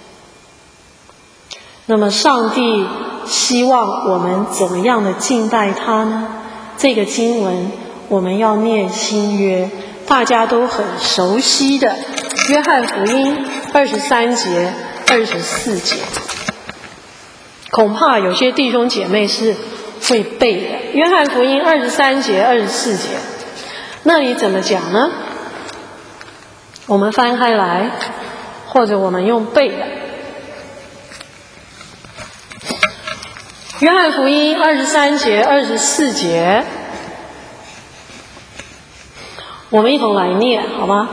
那么上帝希望我们怎么样的敬拜他呢？这个经文我们要念新约，大家都很熟悉的约翰福音二十三节、二十四节。恐怕有些弟兄姐妹是会背的。约翰福音二十三节、二十四节，那里怎么讲呢？我们翻开来，或者我们用背的。约翰福音二十三节、二十四节，我们一同来念好吗？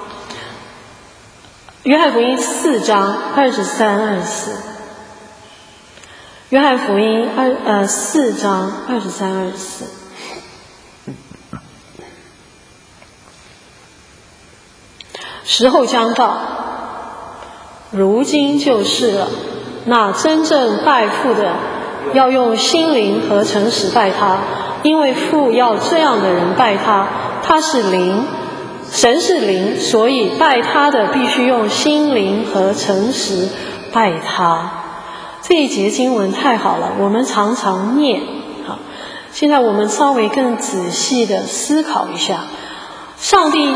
约翰福音四章二十三、二十四。约翰福音二呃四章二十三、二十四。时候将到，如今就是了。那真正拜父的，要用心灵和诚实拜他，因为父要这样的人拜他。他是灵，神是灵，所以拜他的必须用心灵和诚实拜他。这一节经文太好了，我们常常念。好，现在我们稍微更仔细的思考一下，上帝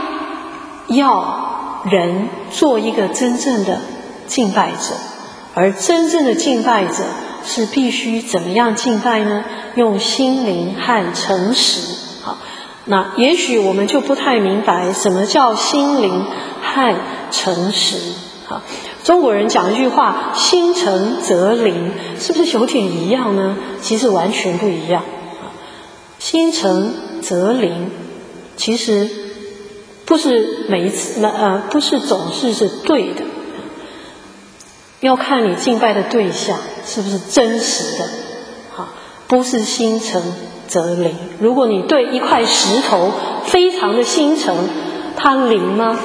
要人做一个真正的敬拜者，而真正的敬拜者是必须怎么样敬拜呢？用心灵和诚实。好，那也许我们就不太明白什么叫心灵和诚实。好，中国人讲一句话，心诚则灵，是不是有点一样呢？其实完全不一样。心诚则灵，其实不是每一次呃不是总是是对的，要看你敬拜的对象是不是真实的。好，不是心诚则灵。如果你对一块石头非常的心诚，它灵吗？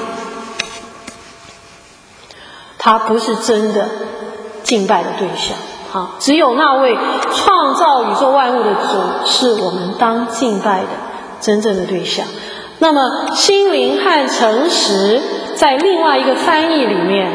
它不是真的敬拜的对象。好，只有那位创造宇宙万物的主是我们当敬拜的真正的对象。那么心灵和诚实在另外一个翻译里面，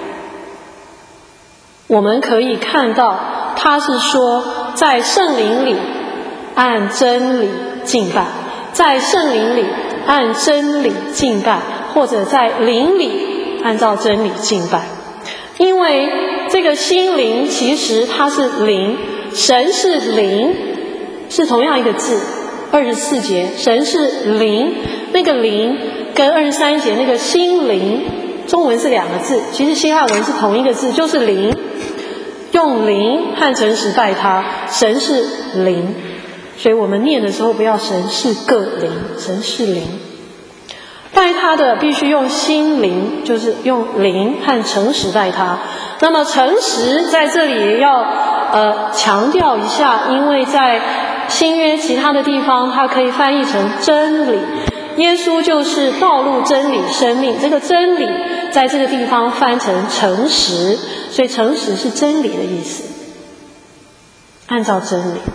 我们可以看到它是说在圣灵里按真理敬拜，在圣灵里按真理敬拜，或者在灵里按照真理敬拜。因为这个心灵其实它是灵，神是灵，是同样一个字。二十四节神是灵，那个灵跟二十三节那个心灵中文是两个字，其实希腊文是同一个字，就是灵。用灵和诚实拜他，神是灵，所以我们念的时候不要神是个灵，神是灵。拜他的必须用心灵，就是用灵和诚实拜他。那么诚实在这里也要呃强调一下，因为在新约其他的地方它可以翻译成真理，耶稣就是道路真理生命，这个真理在这个地方翻成诚实，所以诚实是真理的意思，按照真理。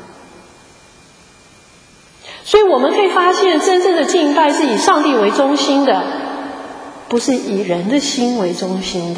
所以我们可以发现，真正的敬拜是以上帝为中心的，不是以人的心为中心的。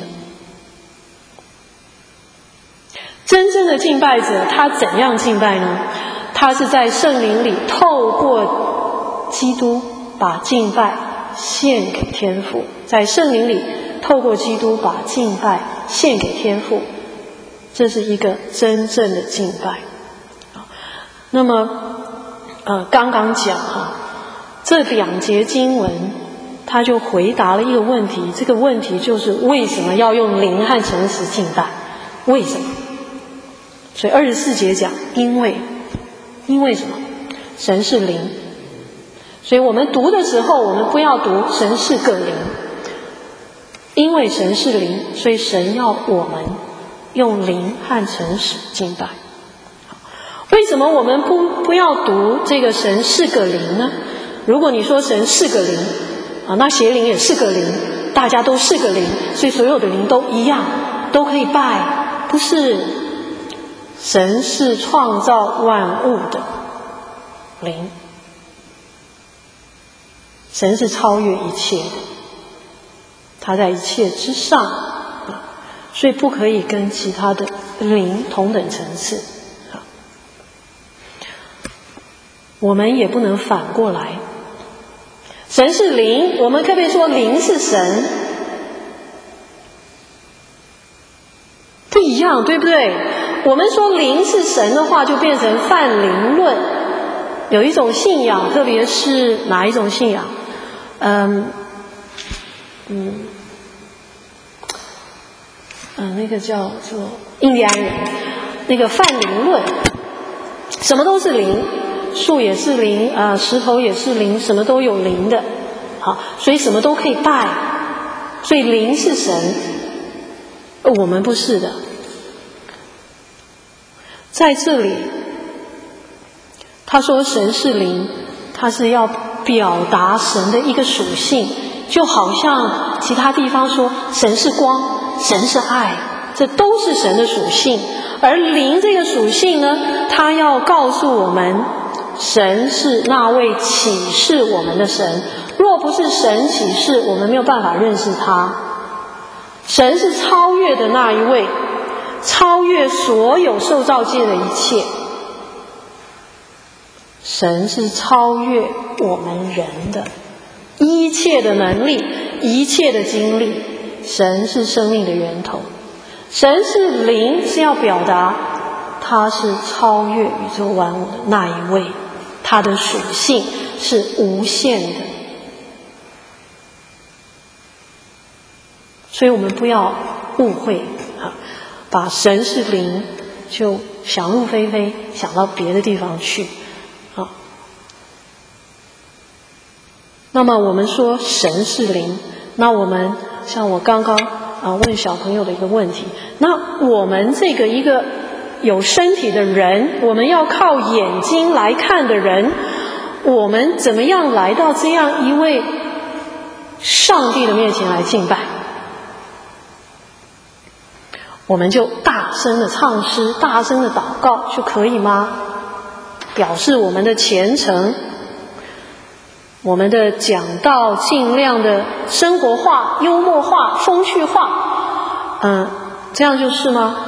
真正的敬拜者他怎样敬拜呢？他是在圣灵里透过基督把敬拜献给天父，在圣灵里透过基督把敬拜献给天父，这是一个真正的敬拜。那么呃，刚刚讲哈，这两节经文他就回答了一个问题，这个问题就是为什么要用灵和诚实敬拜？为什么？所以二十四节讲因为因为什么？神是灵，所以我们读的时候我们不要读神是个灵，因为神是灵，所以神要我们用灵和诚实敬拜。为什么我们不不要读这个神是个灵呢？如果你说神是个灵啊，那邪灵也是个灵，大家都是个灵，所以所有的灵都一样，都可以拜。不是，神是创造万物的灵，神是超越一切的，他在一切之上，所以不可以跟其他的灵同等层次。我们也不能反过来，神是灵，我们可不可以说灵是神？不一样，对不对？ 我们说灵是神的话，就变成泛灵论。有一种信仰，特别是哪一种信仰？嗯嗯嗯，那个叫做印第安人，那个泛灵论，什么都是灵，树也是灵，啊、呃，石头也是灵，什么都有灵的，好，所以什么都可以拜，所以灵是神，我们不是的。在这里，他说神是灵，他是要表达神的一个属性，就好像其他地方说神是光，神是爱，这都是神的属性。而灵这个属性呢，他要告诉我们，神是那位启示我们的神，若不是神启示，我们没有办法认识他。神是超越的那一位，超越所有受造界的一切。神是超越我们人的一切的能力，一切的经历。神是生命的源头，神是灵，是要表达他是超越宇宙万物的那一位，他的属性是无限的。所以我们不要误会啊，把神是灵就想入非非，想到别的地方去啊。那么我们说神是灵，那我们像我刚刚啊问小朋友的一个问题，那我们这个一个有身体的人，我们要靠眼睛来看的人，我们怎么样来到这样一位上帝的面前来敬拜？我们就大声的唱诗，大声的祷告就可以吗？表示我们的虔诚，我们的讲道尽量的生活化、幽默化、风趣化，嗯，这样就是吗？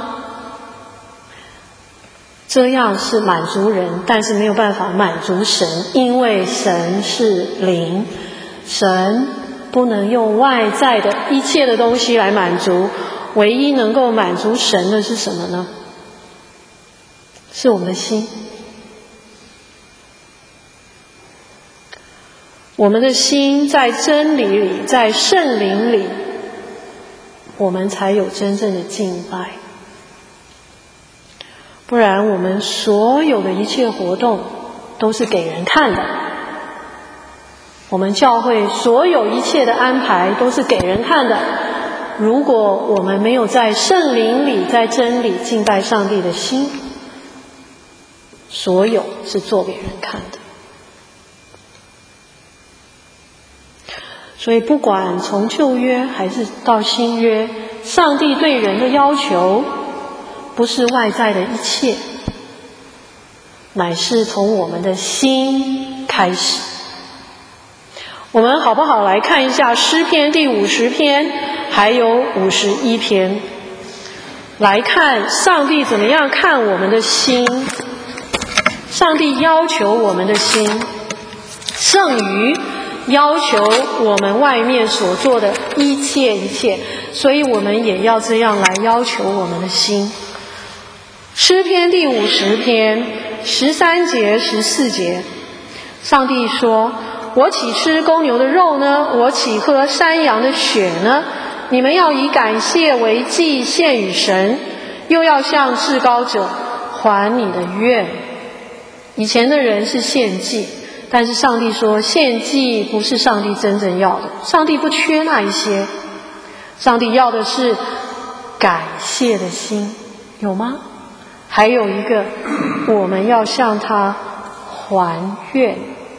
这样是满足人，但是没有办法满足神，因为神是灵，神不能用外在的一切的东西来满足，唯一能够满足神的是什么呢？是我们的心。我们的心在真理里，在圣灵里，我们才有真正的敬拜。不然我们所有的一切活动都是给人看的，我们教会所有一切的安排都是给人看的。如果我们没有在圣灵里，在真理敬拜上帝的心，所有是做给人看的。所以不管从旧约还是到新约，上帝对人的要求不是外在的一切，乃是从我们的心开始。我们好不好来看一下诗篇第五十篇还有五十一篇，来看上帝怎么样看我们的心。上帝要求我们的心胜于要求我们外面所做的一切一切，所以我们也要这样来要求我们的心。诗篇第五十篇十三节十四节，上帝说，我岂吃公牛的肉呢？我岂喝山羊的血呢？你们要以感谢为祭献与神，又要向至高者还你的愿。以前的人是献祭，但是上帝说献祭不是上帝真正要的，上帝不缺那一些，上帝要的是感谢的心，有吗？还有一个，我们要向他还愿。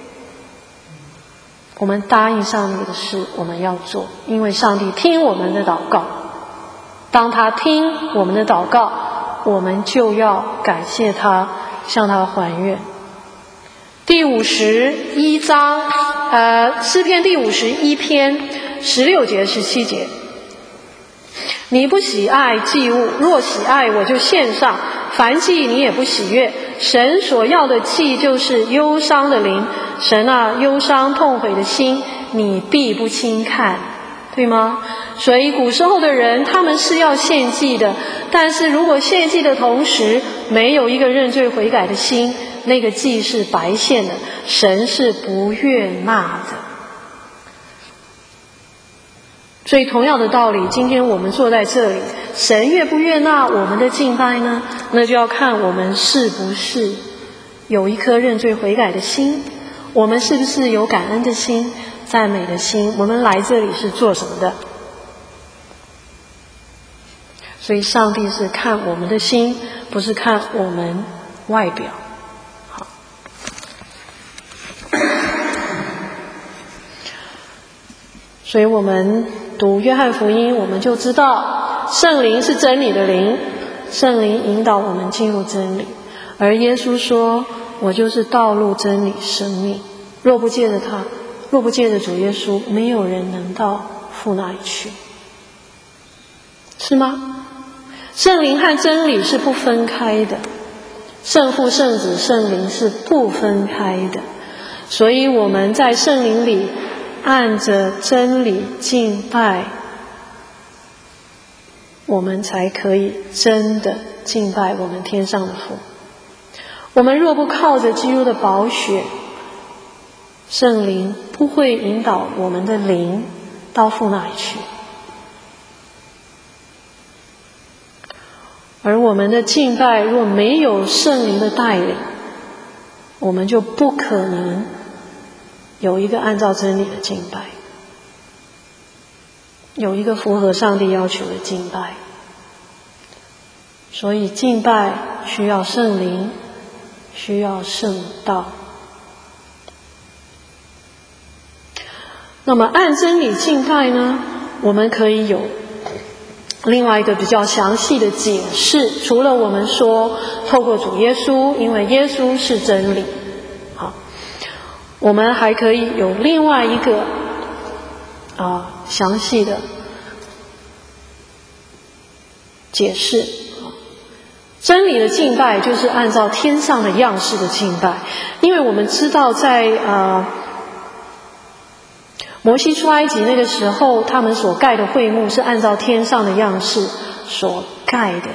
我们答应上帝的事我们要做，因为上帝听我们的祷告，当他听我们的祷告，我们就要感谢他，向他还愿。第五十一章呃，诗篇第五十一篇十六节十七节，你不喜爱祭物，若喜爱我就献上，凡祭你也不喜悦。神所要的祭就是忧伤的灵，神啊，忧伤痛悔的心你必不轻看，对对吗？所以古时候的人他们是要献祭的，但是如果献祭的同时没有一个认罪悔改的心，那个祭是白献的，神是不悦纳的。所以同样的道理，今天我们坐在这里，神悦不悦纳我们的敬拜呢？那就要看我们是不是有一颗认罪悔改的心，我们是不是有感恩的心、赞美的心，我们来这里是做什么的？所以上帝是看我们的心，不是看我们外表。好，所以我们读约翰福音，我们就知道圣灵是真理的灵，圣灵引导我们进入真理。而耶稣说，我就是道路真理生命，若不借着他，若不借着主耶稣，没有人能到父那里去，是吗？圣灵和真理是不分开的，圣父圣子圣灵是不分开的，所以我们在圣灵里按着真理敬拜，我们才可以真的敬拜我们天上的父。我们若不靠着基督的宝血，圣灵不会引导我们的灵到父那里去。而我们的敬拜若没有圣灵的带领，我们就不可能有一个按照真理的敬拜，有一个符合上帝要求的敬拜。所以敬拜需要圣灵，需要圣道。那么按真理敬拜呢，我们可以有另外一个比较详细的解释，除了我们说透过主耶稣，因为耶稣是真理，好，我们还可以有另外一个啊详细的解释。真理的敬拜就是按照天上的样式的敬拜，因为我们知道在呃摩西出埃及那个时候，他们所盖的会幕是按照天上的样式所盖的，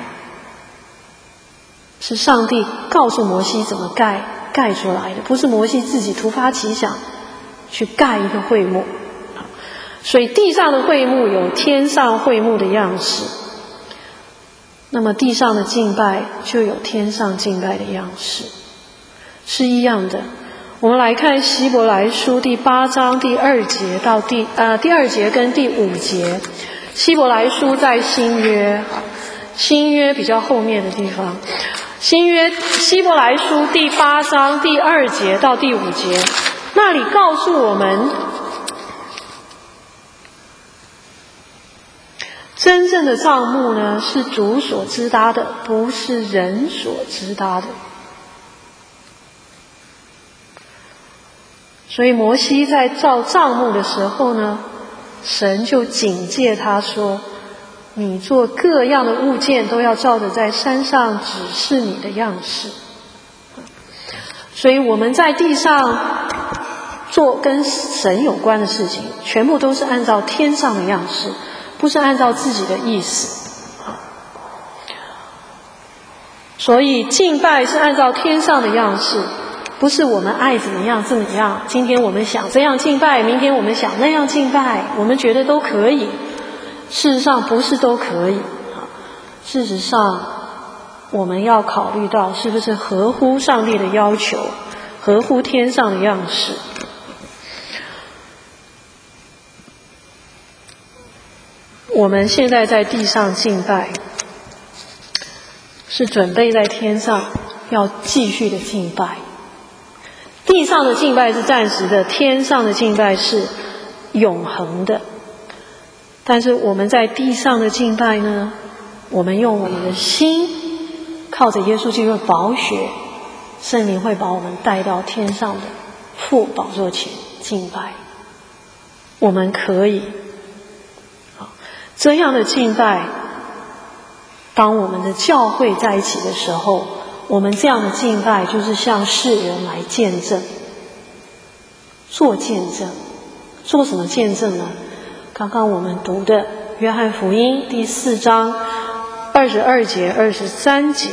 是上帝告诉摩西怎么盖盖出来的，不是摩西自己突发奇想去盖一个会幕。所以地上的会幕有天上会幕的样式，那么地上的敬拜就有天上敬拜的样式，是一样的。我们来看希伯来书第八章第二节到第呃第二节跟第五节。希伯来书在新约，新约比较后面的地方。新约希伯来书第八章第二节到第五节，那里告诉我们，真正的帐幕呢是主所支搭的，不是人所支搭的。所以摩西在造帐幕的时候呢，神就警戒他说，你做各样的物件都要照着在山上指示你的样式。所以我们在地上做跟神有关的事情，全部都是按照天上的样式，不是按照自己的意思。所以敬拜是按照天上的样式，不是我们爱怎么样怎么样，今天我们想这样敬拜，明天我们想那样敬拜，我们觉得都可以。事实上不是都可以，事实上我们要考虑到是不是合乎上帝的要求，合乎天上的样式。我们现在在地上敬拜，是准备在天上要继续的敬拜。地上的敬拜是暂时的，天上的敬拜是永恒的。但是我们在地上的敬拜呢，我们用我们的心，靠着耶稣基督的宝血，圣灵会把我们带到天上的父宝座前敬拜。我们可以这样的敬拜，当我们的教会在一起的时候，我们这样的敬拜就是向世人来见证，做见证。做什么见证呢？ 刚刚我们读的约翰福音第四章二十二节、二十三节，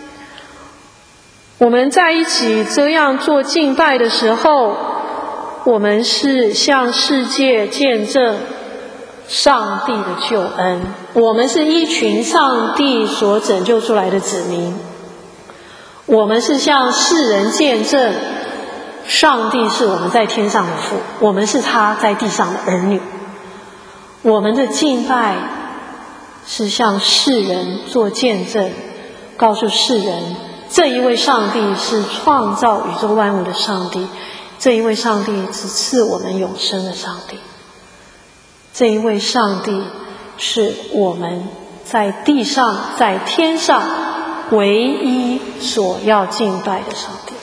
我们在一起这样做敬拜的时候，我们是向世界见证上帝的救恩，我们是一群上帝所拯救出来的子民，我们是向世人见证上帝是我们在天上的父，我们是他在地上的儿女。我们的敬拜是向世人做见证，告诉世人这一位上帝是创造宇宙万物的上帝，这一位上帝是赐我们永生的上帝，这一位上帝是我们在地上在天上唯一所要敬拜的上帝。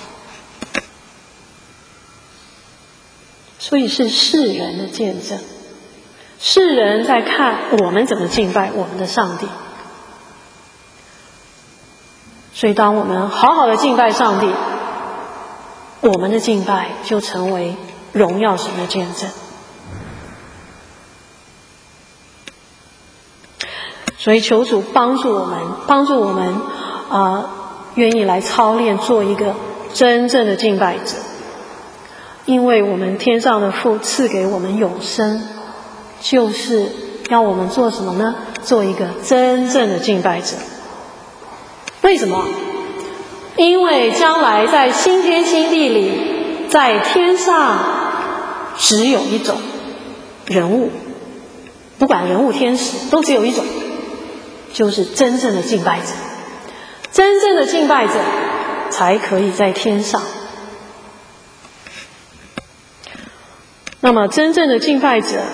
所以是世人的见证，世人在看我们怎么敬拜我们的上帝。所以当我们好好的敬拜上帝，我们的敬拜就成为荣耀神的见证。所以求主帮助我们，帮助我们啊、呃，愿意来操练做一个真正的敬拜者。因为我们天上的父赐给我们永生，就是要我们做什么呢？做一个真正的敬拜者。为什么？因为将来在新天新地里，在天上只有一种人物，不管人物天使都只有一种，就是真正的敬拜者。真正的敬拜者才可以在天上。那么真正的敬拜者，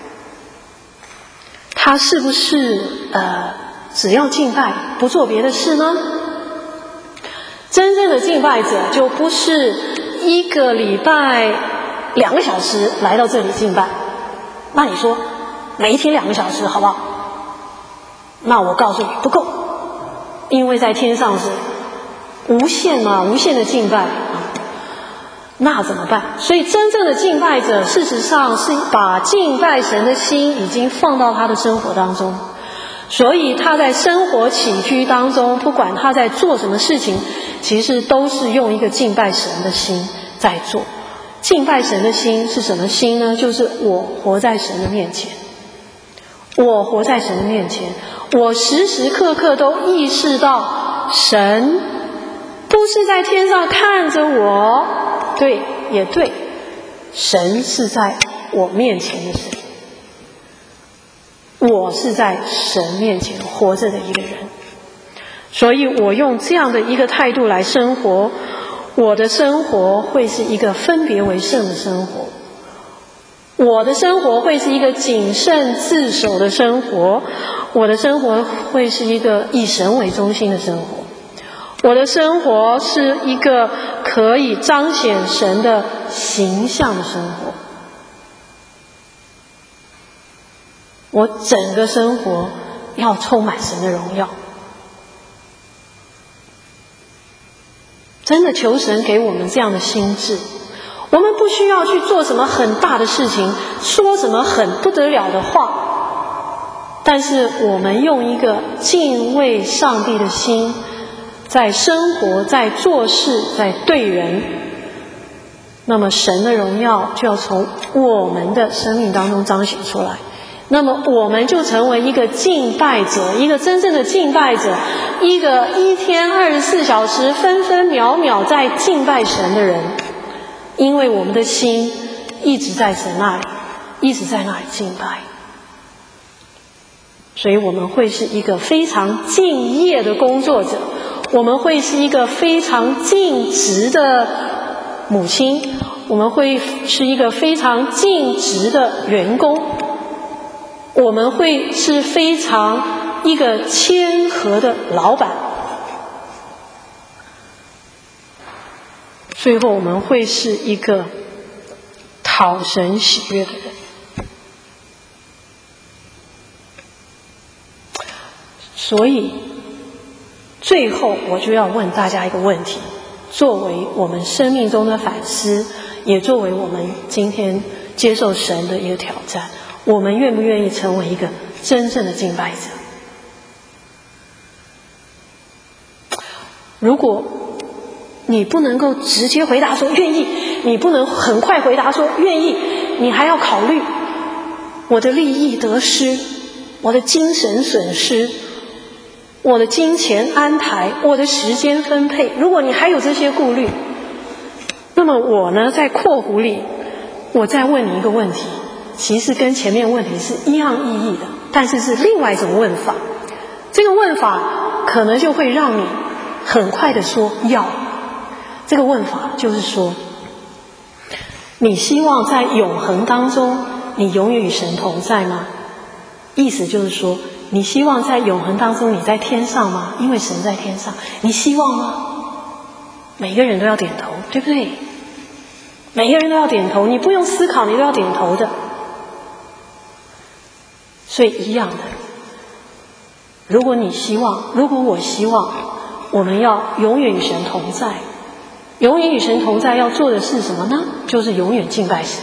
他是不是呃只要敬拜不做别的事呢？真正的敬拜者就不是一个礼拜两个小时来到这里敬拜。那你说每一天两个小时好不好？那我告诉你不够，因为在天上是无限嘛，无限的敬拜。那怎么办？所以真正的敬拜者事实上是把敬拜神的心已经放到他的生活当中，所以他在生活起居当中，不管他在做什么事情，其实都是用一个敬拜神的心在做。敬拜神的心是什么心呢？就是我活在神的面前，我活在神的面前，我时时刻刻都意识到神不是在天上看着我，对，也对，神是在我面前的神，我是在神面前活着的一个人。所以我用这样的一个态度来生活，我的生活会是一个分别为圣的生活，我的生活会是一个谨慎自守的生活，我的生活会是一个以神为中心的生活，我的生活是一个可以彰显神的形象的生活，我整个生活要充满神的荣耀。真的求神给我们这样的心智，我们不需要去做什么很大的事情，说什么很不得了的话，但是我们用一个敬畏上帝的心，在生活，在做事，在对人，那么神的荣耀就要从我们的生命当中彰显出来，那么我们就成为一个敬拜者，一个真正的敬拜者，一个一天二十四小时分分秒秒在敬拜神的人。因为我们的心一直在神那里，一直在那里敬拜，所以我们会是一个非常敬业的工作者，我们会是一个非常尽职的母亲，我们会是一个非常尽职的员工，我们会是非常一个谦和的老板，最后我们会是一个讨神喜悦的人。所以最后我就要问大家一个问题，作为我们生命中的反思，也作为我们今天接受神的一个挑战， 我们愿不愿意成为一个真正的敬拜者？如果你不能够直接回答说愿意，你不能很快回答说愿意，你还要考虑我的利益得失，我的精神损失，我的金钱安排，我的时间分配。如果你还有这些顾虑，那么我呢，在括弧里我再问你一个问题，其实跟前面问题是一样意义的，但是是另外一种问法。这个问法可能就会让你很快的说要。这个问法就是说，你希望在永恒当中你永远与神同在吗？意思就是说，你希望在永恒当中你在天上吗？因为神在天上，你希望吗？每个人都要点头，对不对？每个人都要点头，你不用思考，你都要点头的。所以一样的，如果你希望，如果我希望我们要永远与神同在，永远与神同在要做的是什么呢？就是永远敬拜神。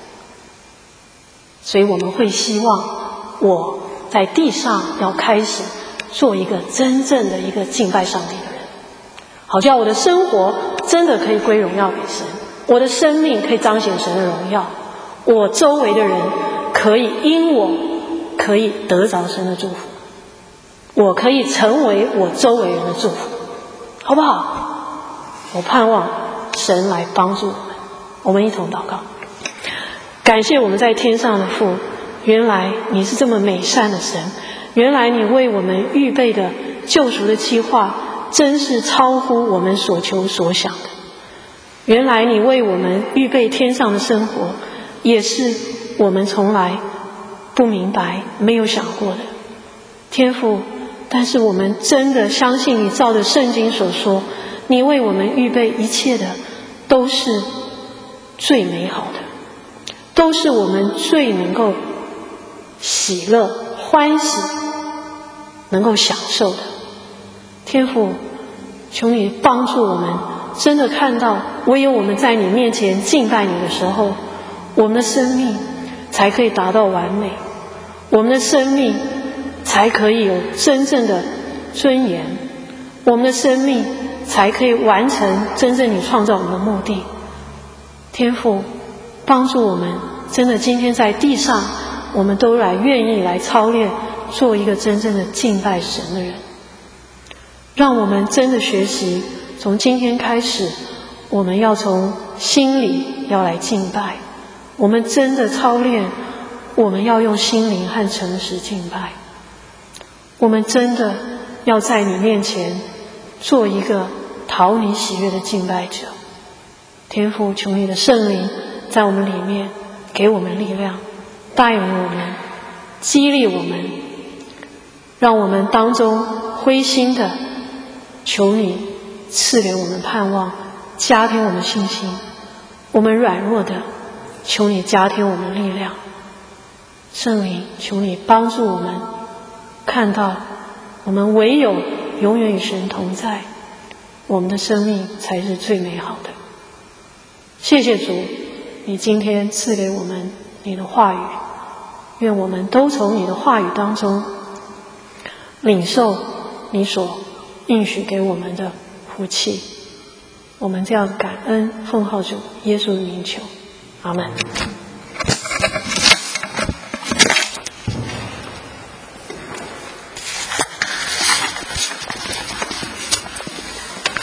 所以我们会希望我在地上要开始做一个真正的一个敬拜上帝的人，好叫我的生活真的可以归荣耀给神，我的生命可以彰显神的荣耀，我周围的人可以因我可以得着神的祝福，我可以成为我周围人的祝福，好不好？我盼望神来帮助我们，我们一同祷告。感谢我们在天上的父，原来你是这么美善的神，原来你为我们预备的救赎的计划真是超乎我们所求所想的，原来你为我们预备天上的生活也是我们从来不明白没有想过的。天父，但是我们真的相信你照着圣经所说，你为我们预备一切的都是最美好的，都是我们最能够喜乐欢喜能够享受的。天父，求你帮助我们真的看到，唯有我们在你面前敬拜你的时候，我们的生命才可以达到完美，我们的生命才可以有真正的尊严，我们的生命才可以完成真正你创造我们的目的。天父，帮助我们真的今天在地上，我们都来愿意来操练做一个真正的敬拜神的人。让我们真的学习，从今天开始，我们要从心里要来敬拜，我们真的操练，我们要用心灵和诚实敬拜，我们真的要在你面前做一个讨你喜悦的敬拜者。天父，求你的圣灵在我们里面给我们力量，带领我们，激励我们，让我们当中灰心的，求你赐给我们盼望，加添我们信心；我们软弱的，求你加添我们力量。圣灵，求你帮助我们看到，我们唯有永远与神同在，我们的生命才是最美好的。谢谢主，你今天赐给我们你的话语，愿我们都从你的话语当中领受你所应许给我们的福气。我们这样感恩，奉号主耶稣的名求，阿们。